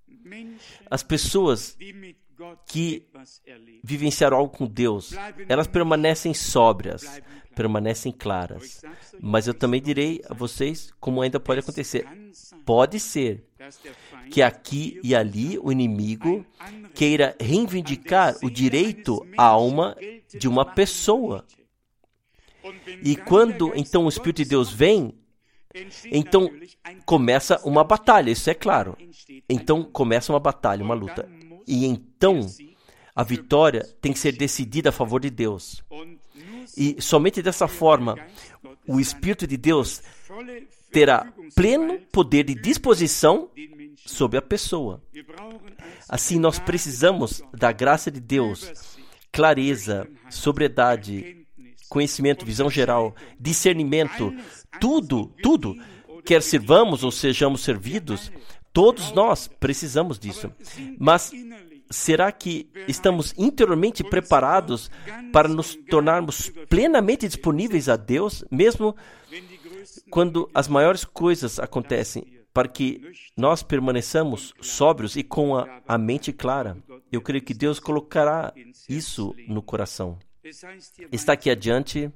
As pessoas que vivenciaram algo com Deus, elas permanecem sóbrias, permanecem claras. Mas eu também direi a vocês como ainda pode acontecer. Pode ser que aqui e ali o inimigo queira reivindicar o direito à alma de uma pessoa. E quando então o Espírito de Deus vem, então começa uma batalha, isso é claro. Então começa uma batalha, uma luta. E então a vitória tem que ser decidida a favor de Deus. E somente dessa forma, o Espírito de Deus terá pleno poder de disposição sobre a pessoa. Assim, nós precisamos da graça de Deus, clareza, sobriedade, conhecimento, visão geral, discernimento, tudo, quer sirvamos ou sejamos servidos, todos nós precisamos disso. Mas será que estamos interiormente preparados para nos tornarmos plenamente disponíveis a Deus, mesmo quando as maiores coisas acontecem, para que nós permaneçamos sóbrios e com a mente clara? Eu creio que Deus colocará isso no coração. Está aqui adiante,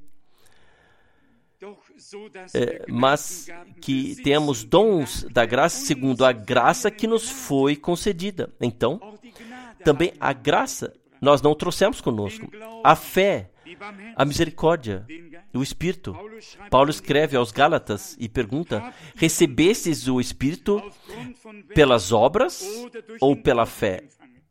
mas que temos dons da graça segundo a graça que nos foi concedida. Então, também a graça nós não trouxemos conosco. A fé, a misericórdia, o Espírito. Paulo escreve aos Gálatas e pergunta: recebestes o Espírito pelas obras ou pela fé?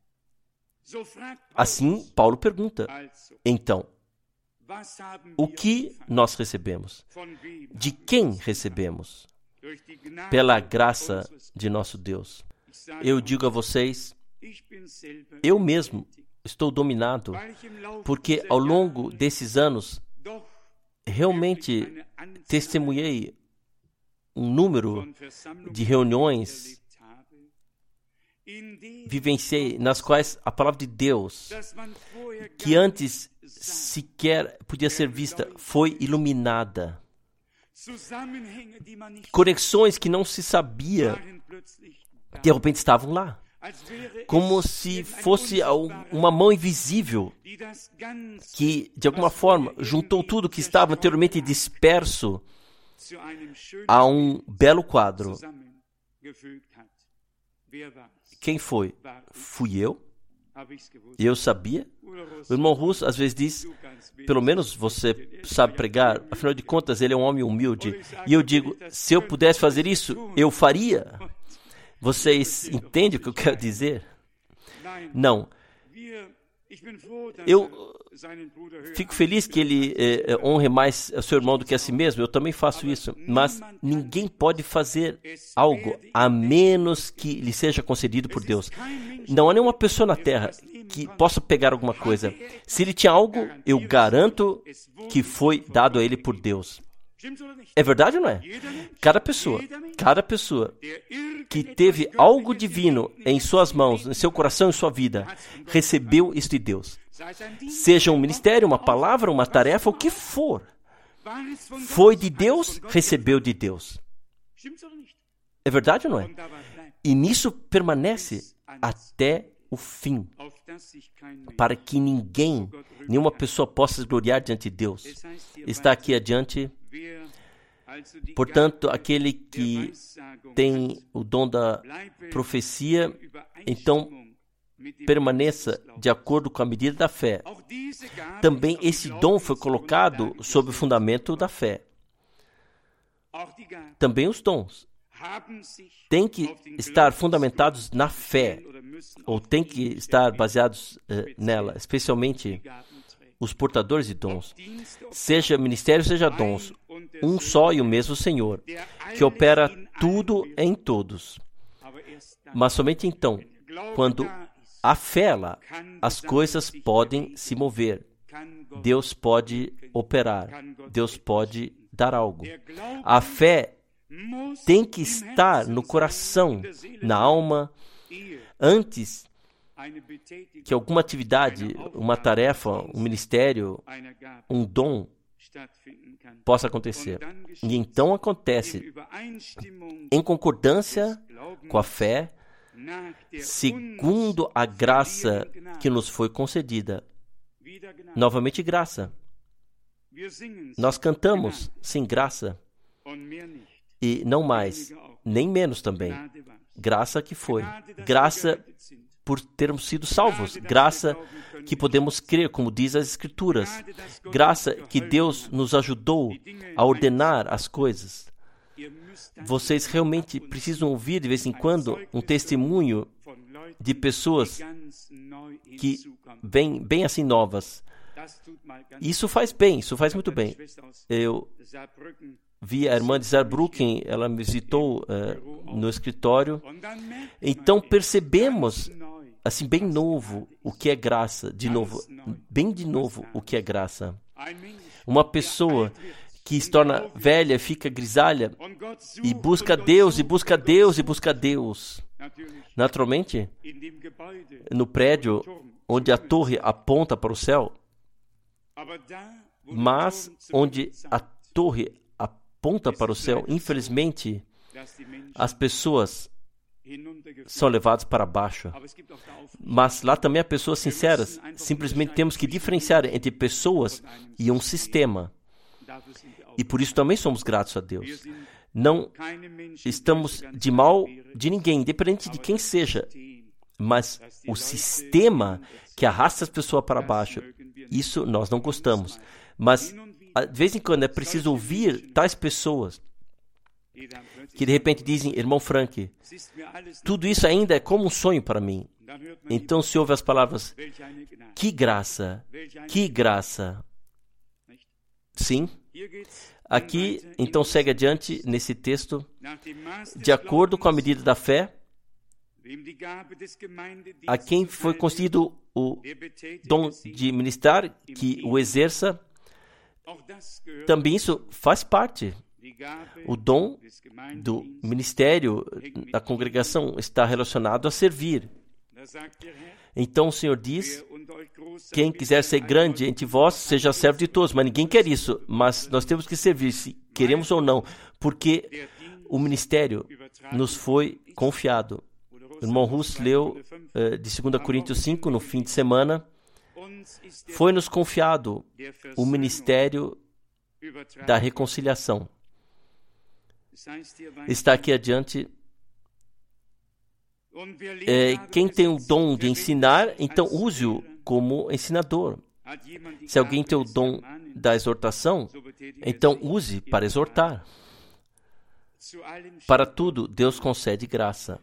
Assim, Paulo pergunta: então, o que nós recebemos? De quem recebemos? Pela graça de nosso Deus. Eu digo a vocês, eu mesmo estou dominado, porque ao longo desses anos, realmente testemunhei um número de reuniões, vivenciei nas quais a palavra de Deus, que antes sequer podia ser vista, foi iluminada. Conexões que não se sabia, de repente estavam lá. Como se fosse uma mão invisível que, de alguma forma, juntou tudo que estava anteriormente disperso a um belo quadro. Quem foi? Fui eu? Eu sabia? O irmão Russo às vezes diz, pelo menos você sabe pregar, afinal de contas ele é um homem humilde. E eu digo, se eu pudesse fazer isso, eu faria. Vocês entendem o que eu quero dizer? Não. Eu fico feliz que ele honre mais o seu irmão do que a si mesmo. Eu também faço isso. Mas ninguém pode fazer algo a menos que lhe seja concedido por Deus. Não há nenhuma pessoa na terra que possa pegar alguma coisa. Se ele tinha algo, eu garanto que foi dado a ele por Deus. É verdade ou não é? Cada pessoa que teve algo divino em suas mãos, em seu coração e sua vida, recebeu isso de Deus. Seja um ministério, uma palavra, uma tarefa, o que for. Foi de Deus, recebeu de Deus. É verdade ou não é? E nisso permanece até o fim, para que nenhuma pessoa possa se gloriar diante de Deus. Está aqui adiante. Portanto, aquele que tem o dom da profecia, então permaneça de acordo com a medida da fé. Também esse dom foi colocado sob o fundamento da fé. Também os dons têm que estar fundamentados na fé, ou têm que estar baseados nela, especialmente os portadores de dons. Seja ministério, seja dons, um só e o mesmo Senhor, que opera tudo em todos. Mas somente então, quando há fé lá, as coisas podem se mover. Deus pode operar. Deus pode dar algo. A fé tem que estar no coração, na alma, antes que alguma atividade, uma tarefa, um ministério, um dom possa acontecer. E então acontece em concordância com a fé, segundo a graça que nos foi concedida. Novamente graça. Nós cantamos sem graça e não mais, nem menos também. Graça que foi. Graça por termos sido salvos. Graça que podemos crer, como diz as Escrituras. Graça que Deus nos ajudou a ordenar as coisas. Vocês realmente precisam ouvir de vez em quando um testemunho de pessoas que vêm bem assim novas. Isso faz bem, isso faz muito bem. Eu vi a irmã de Saarbrücken, ela me visitou no escritório. Então percebemos, assim, bem novo, o que é graça. Bem de novo, o que é graça. Uma pessoa que se torna velha, fica grisalha e busca Deus, e busca Deus, e busca Deus. Naturalmente, no prédio onde a torre aponta para o céu, mas onde a torre aponta para o céu, infelizmente, as pessoas são levadas para baixo. Mas lá também há pessoas sinceras. Simplesmente temos que diferenciar entre pessoas e um sistema. E por isso também somos gratos a Deus. Não estamos de mal de ninguém, independente de quem seja. Mas o sistema que arrasta as pessoas para baixo, isso nós não gostamos. Mas, de vez em quando, é preciso ouvir tais pessoas que de repente dizem: irmão Frank, tudo isso ainda é como um sonho para mim. Então se ouve as palavras: que graça, que graça. Sim. Aqui, então, segue adiante nesse texto. De acordo com a medida da fé, a quem foi concedido o dom de ministrar, que o exerça, também isso faz parte. O dom do ministério da congregação está relacionado a servir. Então o Senhor diz: quem quiser ser grande entre vós, seja servo de todos. Mas ninguém quer isso. Mas nós temos que servir, se queremos ou não, porque o ministério nos foi confiado. O irmão Russ leu de 2 Coríntios 5 no fim de semana. Foi-nos confiado o ministério da reconciliação. Está aqui adiante. Quem tem o dom de ensinar, então use-o como ensinador. Se alguém tem o dom da exortação, então use para exortar. Para tudo, Deus concede graça.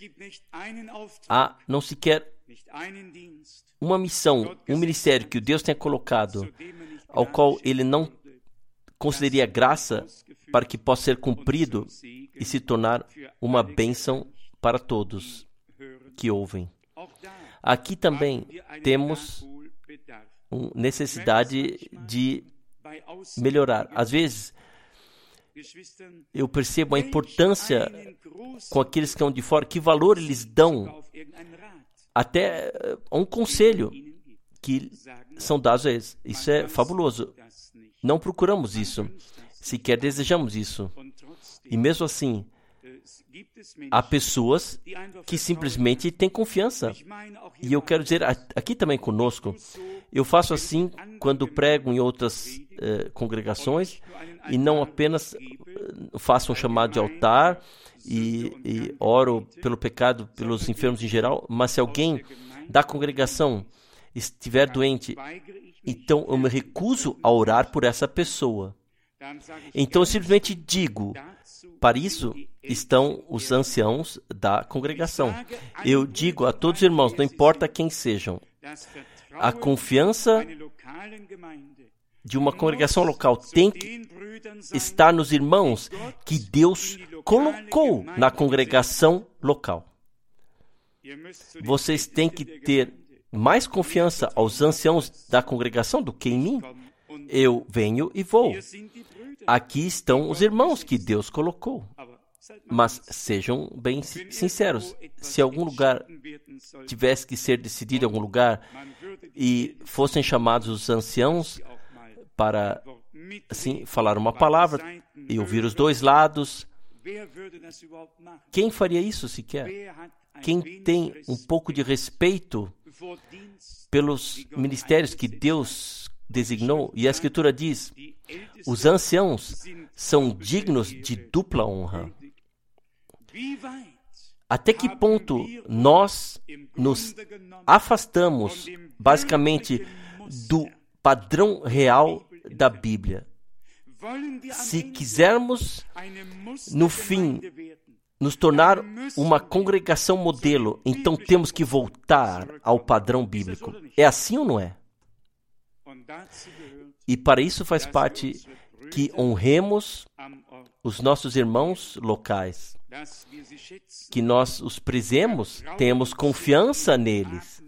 Há não sequer uma missão, um ministério que o Deus tenha colocado, ao qual Ele não concederia graça para que possa ser cumprido e se tornar uma bênção para todos que ouvem. Aqui também temos necessidade de melhorar. Às vezes, eu percebo a importância com aqueles que estão de fora, que valor eles dão até a um conselho que são dados a eles. Isso é fabuloso. Não procuramos isso, sequer desejamos isso. E mesmo assim, há pessoas que simplesmente têm confiança. E eu quero dizer, aqui também conosco, eu faço assim quando prego em outras congregações, e não apenas faço um chamado de altar e oro pelo pecado, pelos enfermos em geral, mas se alguém da congregação estiver doente, então eu me recuso a orar por essa pessoa. Então eu simplesmente digo: para isso estão os anciãos da congregação. Eu digo a todos os irmãos, não importa quem sejam, a confiança de uma congregação local tem que estar nos irmãos que Deus colocou na congregação local. Vocês têm que ter mais confiança aos anciãos da congregação do que em mim. Eu venho e vou. Aqui estão os irmãos que Deus colocou. Mas sejam bem sinceros. Se algum lugar tivesse que ser decidido em algum lugar e fossem chamados os anciãos para, assim, falar uma palavra e ouvir os dois lados, quem faria isso sequer? Quem tem um pouco de respeito pelos ministérios que Deus designou? E a Escritura diz: os anciãos são dignos de dupla honra. Até que ponto nós nos afastamos, basicamente, do padrão real da Bíblia? Se quisermos, no fim, nos tornar uma congregação modelo, então temos que voltar ao padrão bíblico. É assim ou não é? E para isso faz parte que honremos os nossos irmãos locais, que nós os prezemos, tenhamos confiança neles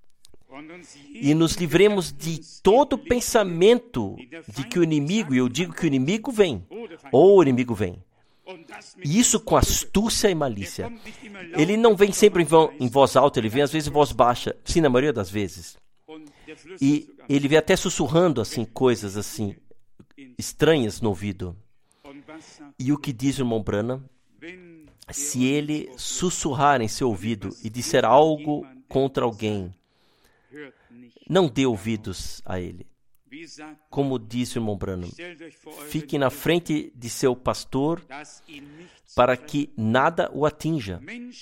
e nos livremos de todo pensamento de que o inimigo, e eu digo que o inimigo vem, ou o inimigo vem. E isso com astúcia e malícia. Ele não vem sempre em voz alta, ele vem às vezes em voz baixa, sim, na maioria das vezes. E ele vem até sussurrando assim, coisas assim, estranhas no ouvido. E o que diz o irmão Branham? Se ele sussurrar em seu ouvido e disser algo contra alguém, não dê ouvidos a ele. Como diz o irmão Branham, fique na frente de seu pastor para que nada o atinja.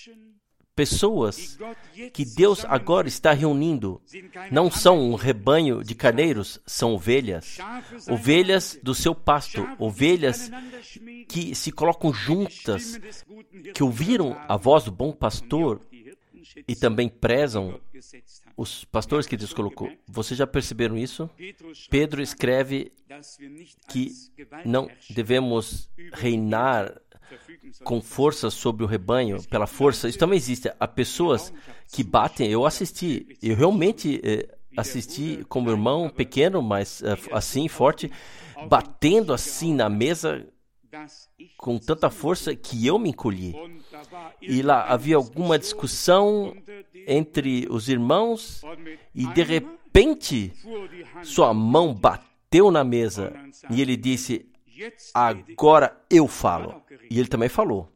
Pessoas que Deus agora está reunindo não são um rebanho de carneiros, são ovelhas. Ovelhas do seu pasto, ovelhas que se colocam juntas, que ouviram a voz do bom pastor e também prezam os pastores que Deus colocou. Vocês já perceberam isso? Pedro escreve que não devemos reinar com força sobre o rebanho, pela força. Isso também existe. Há pessoas que batem. Eu realmente assisti como irmão pequeno, mas assim, forte, batendo assim na mesa com tanta força que eu me encolhi. E lá havia alguma discussão entre os irmãos e de repente sua mão bateu na mesa e ele disse: agora eu falo. E ele também falou.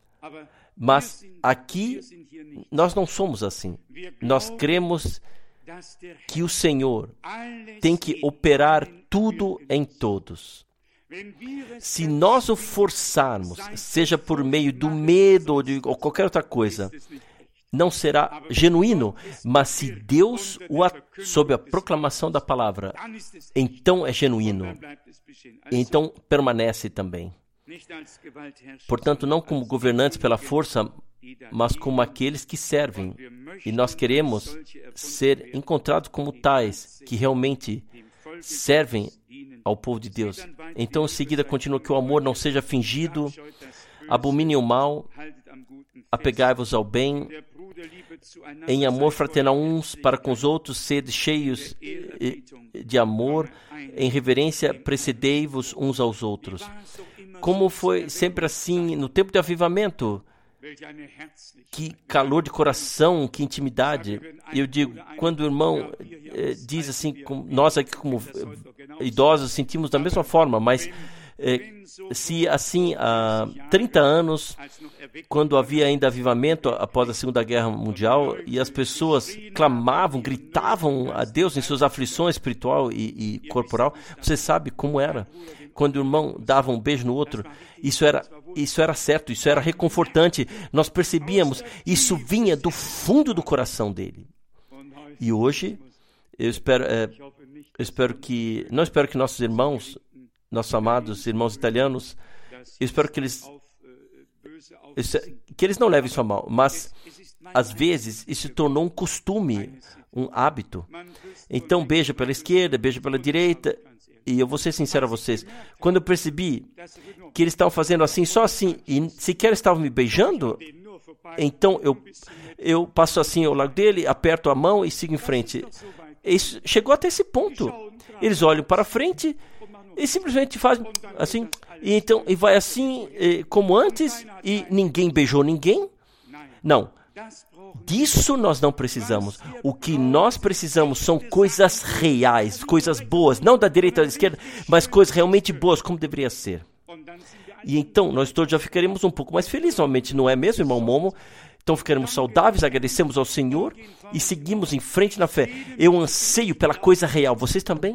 Mas aqui nós não somos assim. Nós cremos que o Senhor tem que operar tudo em todos. Se nós o forçarmos, seja por meio do medo ou qualquer outra coisa, não será genuíno. Mas se Deus, sob a proclamação da palavra, então é genuíno. Então permanece também. Portanto, não como governantes pela força, mas como aqueles que servem. E nós queremos ser encontrados como tais, que realmente servem ao povo de Deus. Então, em seguida, continua que o amor não seja fingido, abominem o mal, apegai-vos ao bem, em amor fraternal uns para com os outros, sede cheios de amor, em reverência precedei-vos uns aos outros. Como foi sempre assim no tempo de avivamento? Que calor de coração, que intimidade. Eu digo, quando o irmão diz assim, nós aqui como idosos sentimos da mesma forma, mas se assim há 30 anos, quando havia ainda avivamento após a Segunda Guerra Mundial, e as pessoas clamavam, gritavam a Deus em suas aflições espiritual e corporal, você sabe como era? Quando o irmão dava um beijo no outro, isso era certo, isso era reconfortante. Nós percebíamos, isso vinha do fundo do coração dele. E hoje, eu espero que nossos irmãos, nossos amados irmãos italianos, eu espero que eles não levem isso a mal, mas às vezes isso se tornou um costume, um hábito. Então beija pela esquerda, beija pela direita. E eu vou ser sincero a vocês, quando eu percebi que eles estavam fazendo assim, só assim, e sequer estavam me beijando, então eu passo assim ao lado dele, aperto a mão e sigo em frente. Isso chegou até esse ponto. Eles olham para frente e simplesmente fazem assim, e vai assim como antes, e ninguém beijou ninguém. Não. Disso nós não precisamos. O que nós precisamos são coisas reais, coisas boas, não da direita ou da esquerda, mas coisas realmente boas, como deveria ser. E então nós todos já ficaremos um pouco mais felizes, normalmente, não é mesmo, irmão Momo? Então ficaremos saudáveis, agradecemos ao Senhor e seguimos em frente na fé. Eu anseio pela coisa real, vocês também?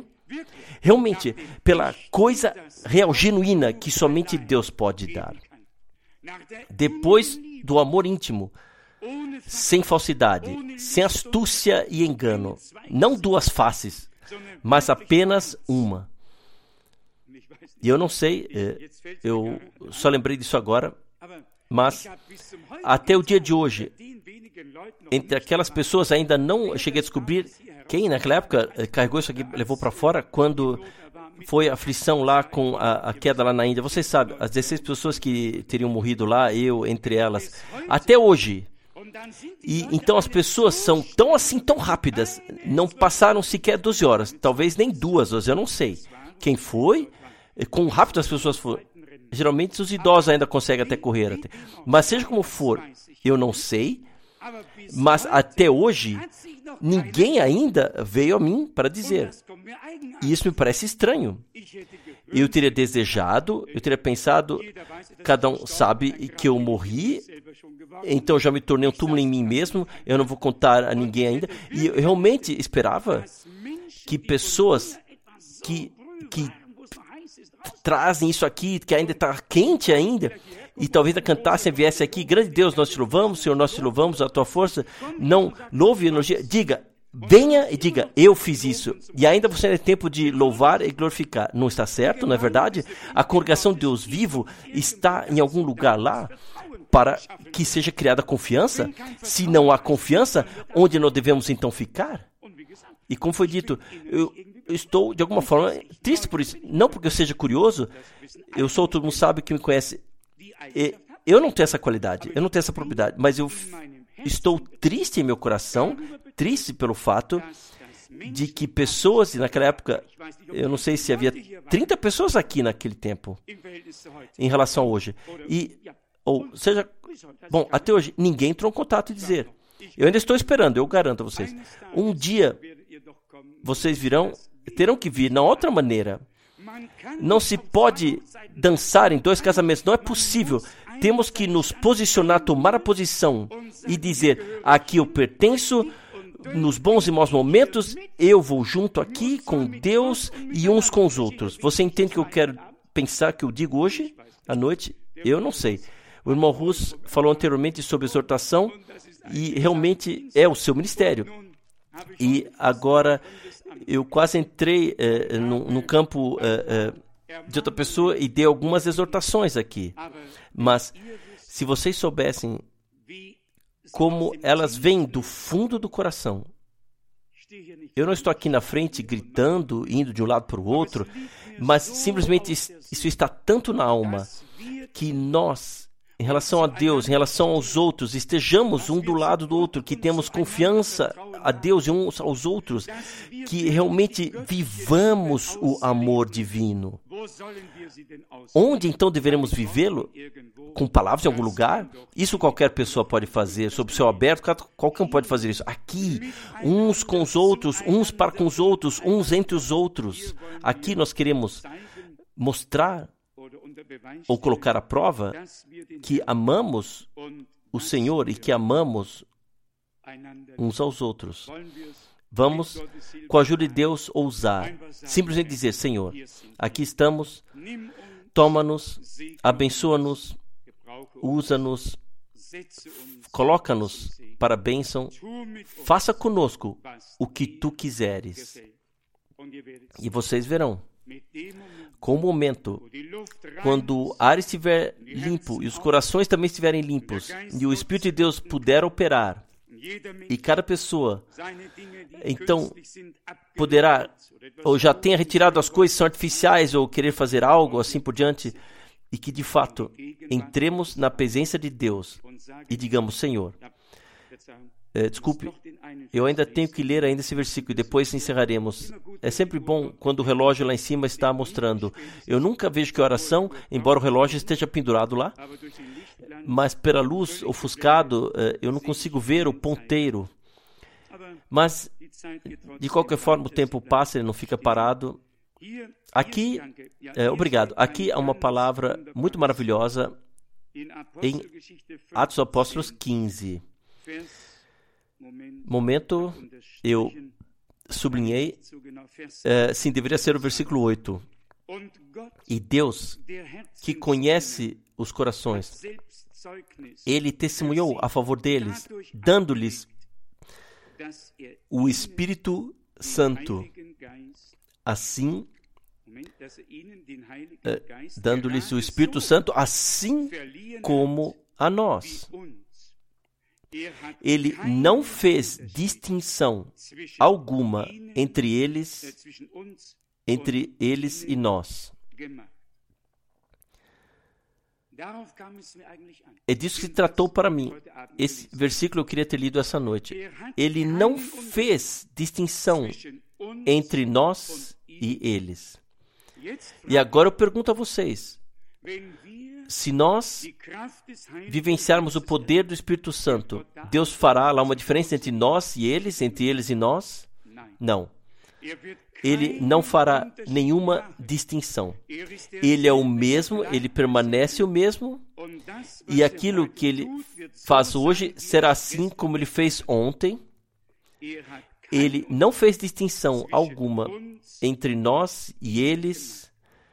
Realmente, pela coisa real, genuína, que somente Deus pode dar. depois do amor íntimo, sem falsidade, sem astúcia e engano, não duas faces, mas apenas uma. E eu não sei, eu só lembrei disso agora, mas até o dia de hoje, entre aquelas pessoas ainda não cheguei a descobrir quem naquela época carregou isso aqui, levou para fora, quando foi a aflição lá com a queda lá na Índia. Vocês sabem, as 16 pessoas que teriam morrido lá, eu entre elas, até hoje. E então as pessoas são tão rápidas, não passaram sequer 12 horas, talvez nem 2 horas, eu não sei. Quem foi? Quão rápido as pessoas foram. Geralmente os idosos ainda conseguem até correr. Mas seja como for, eu não sei. Mas até hoje, ninguém ainda veio a mim para dizer. E isso me parece estranho. Eu teria desejado, eu teria pensado, cada um sabe que eu morri, então eu já me tornei um túmulo em mim mesmo, eu não vou contar a ninguém ainda. E eu realmente esperava que pessoas que trazem isso aqui, que ainda está quente ainda, e talvez a cantassem viesse aqui, grande Deus, nós te louvamos, Senhor, nós te louvamos, a tua força, não louve e elogia, diga, venha e diga, eu fiz isso, e ainda você tem tempo de louvar e glorificar. Não está certo, não é verdade? A congregação de Deus vivo está em algum lugar lá, para que seja criada confiança. Se não há confiança, onde nós devemos então ficar? E como foi dito, eu estou, de alguma forma, triste por isso. Não porque eu seja curioso, todo mundo sabe que me conhece. Eu não tenho essa qualidade, eu não tenho essa propriedade, mas eu estou triste em meu coração, triste pelo fato de que pessoas, e naquela época, eu não sei se havia 30 pessoas aqui naquele tempo, em relação a hoje. Ou seja, bom, até hoje, ninguém entrou em contato e dizer. Eu ainda estou esperando, eu garanto a vocês. Um dia, vocês terão que vir na outra maneira. Não se pode dançar em 2 casamentos, não é possível. Temos que nos posicionar, tomar a posição e dizer, aqui eu pertenço, nos bons e maus momentos, eu vou junto aqui com Deus e uns com os outros. Você entende o que eu quero pensar, que eu digo hoje, à noite? Eu não sei. O irmão Russ falou anteriormente sobre exortação e realmente é o seu ministério. E agora eu quase entrei no campo de outra pessoa e dei algumas exortações aqui. Mas se vocês soubessem como elas vêm do fundo do coração, eu não estou aqui na frente gritando, indo de um lado para o outro, mas simplesmente isso está tanto na alma que nós, em relação a Deus, em relação aos outros, estejamos um do lado do outro, que temos confiança a Deus e uns aos outros, que realmente vivamos o amor divino. Onde então deveremos vivê-lo? Com palavras em algum lugar? Isso qualquer pessoa pode fazer, sob o céu aberto, qualquer um pode fazer isso. Aqui, uns com os outros, uns para com os outros, uns entre os outros. Aqui nós queremos mostrar ou colocar à prova que amamos o Senhor e que amamos uns aos outros. Vamos, com a ajuda de Deus, ousar. Simplesmente dizer, Senhor, aqui estamos, toma-nos, abençoa-nos, usa-nos, coloca-nos para a bênção, faça conosco o que Tu quiseres. E vocês verão, com o momento, quando o ar estiver limpo e os corações também estiverem limpos e o Espírito de Deus puder operar, e cada pessoa, então, poderá, ou já tenha retirado as coisas que são artificiais, ou querer fazer algo, assim por diante, e que, de fato, entremos na presença de Deus e digamos, Senhor, desculpe, eu ainda tenho que ler ainda esse versículo e depois encerraremos. É sempre bom quando o relógio lá em cima está mostrando. Eu nunca vejo que oração, embora o relógio esteja pendurado lá, mas pela luz ofuscado, eu não consigo ver o ponteiro. Mas, de qualquer forma, o tempo passa, ele não fica parado. Aqui, obrigado. Aqui há uma palavra muito maravilhosa em Atos dos Apóstolos 15. Momento, eu sublinhei, sim, deveria ser o versículo 8. E Deus, que conhece os corações, Ele testemunhou a favor deles, dando-lhes o Espírito Santo, assim dando-lhes o Espírito Santo, assim como a nós. Ele não fez distinção alguma entre eles e nós. É disso que se tratou para mim. Esse versículo eu queria ter lido essa noite. Ele não fez distinção entre nós e eles. E agora eu pergunto a vocês, se nós vivenciarmos o poder do Espírito Santo, Deus fará lá uma diferença entre nós e eles, entre eles e nós? Não. Ele não fará nenhuma distinção. Ele é o mesmo, ele permanece o mesmo, e aquilo que ele faz hoje será assim como ele fez ontem. Ele não fez distinção alguma entre nós e eles,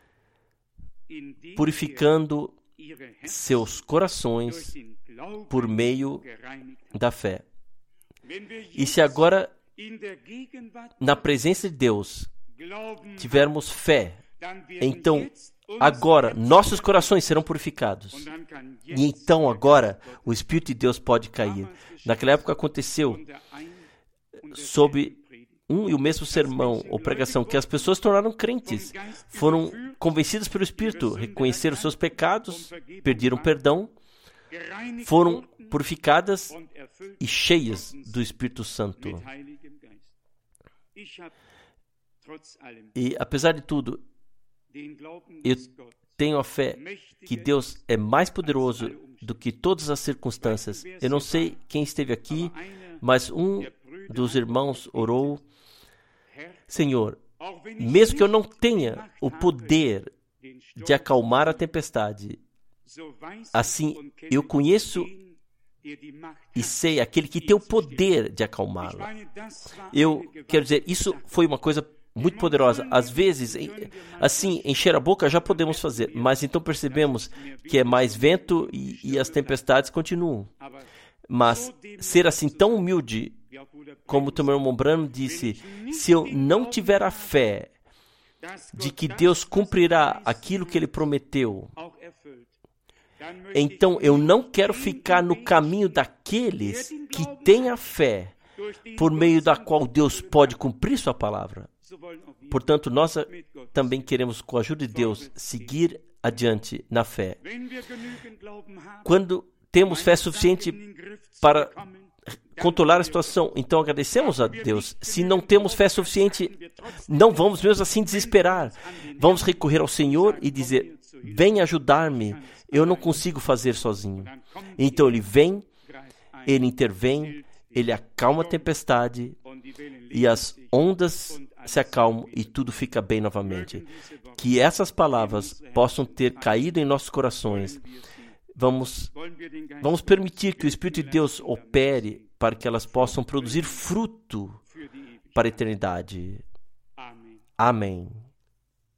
purificando seus corações por meio da fé. E se agora, na presença de Deus, tivermos fé, então agora nossos corações serão purificados. E então agora o Espírito de Deus pode cair. Naquela época aconteceu sob um e o mesmo sermão ou pregação, que as pessoas se tornaram crentes, foram convencidas pelo Espírito, reconheceram seus pecados, pediram perdão, foram purificadas e cheias do Espírito Santo. E apesar de tudo, eu tenho a fé que Deus é mais poderoso do que todas as circunstâncias. Eu não sei quem esteve aqui, mas um dos irmãos orou: Senhor, mesmo que eu não tenha o poder de acalmar a tempestade, assim eu conheço e sei aquele que tem o poder de acalmá-la. Eu quero dizer, isso foi uma coisa muito poderosa. Às vezes, assim, encher a boca já podemos fazer, mas então percebemos que é mais vento e as tempestades continuam. Mas ser assim tão humilde, como o teu irmão Branham disse, se eu não tiver a fé de que Deus cumprirá aquilo que Ele prometeu, então eu não quero ficar no caminho daqueles que têm a fé, por meio da qual Deus pode cumprir sua palavra. Portanto, nós também queremos, com a ajuda de Deus, seguir adiante na fé. Quando temos fé suficiente para controlar a situação, então agradecemos a Deus. Se não temos fé suficiente, não vamos mesmo assim desesperar. Vamos recorrer ao Senhor e dizer: vem ajudar-me, eu não consigo fazer sozinho. Então Ele vem, Ele intervém, Ele acalma a tempestade e as ondas se acalmam e tudo fica bem novamente. Que essas palavras possam ter caído em nossos corações. Vamos permitir que o Espírito de Deus opere para que elas possam produzir fruto para a eternidade. Amém.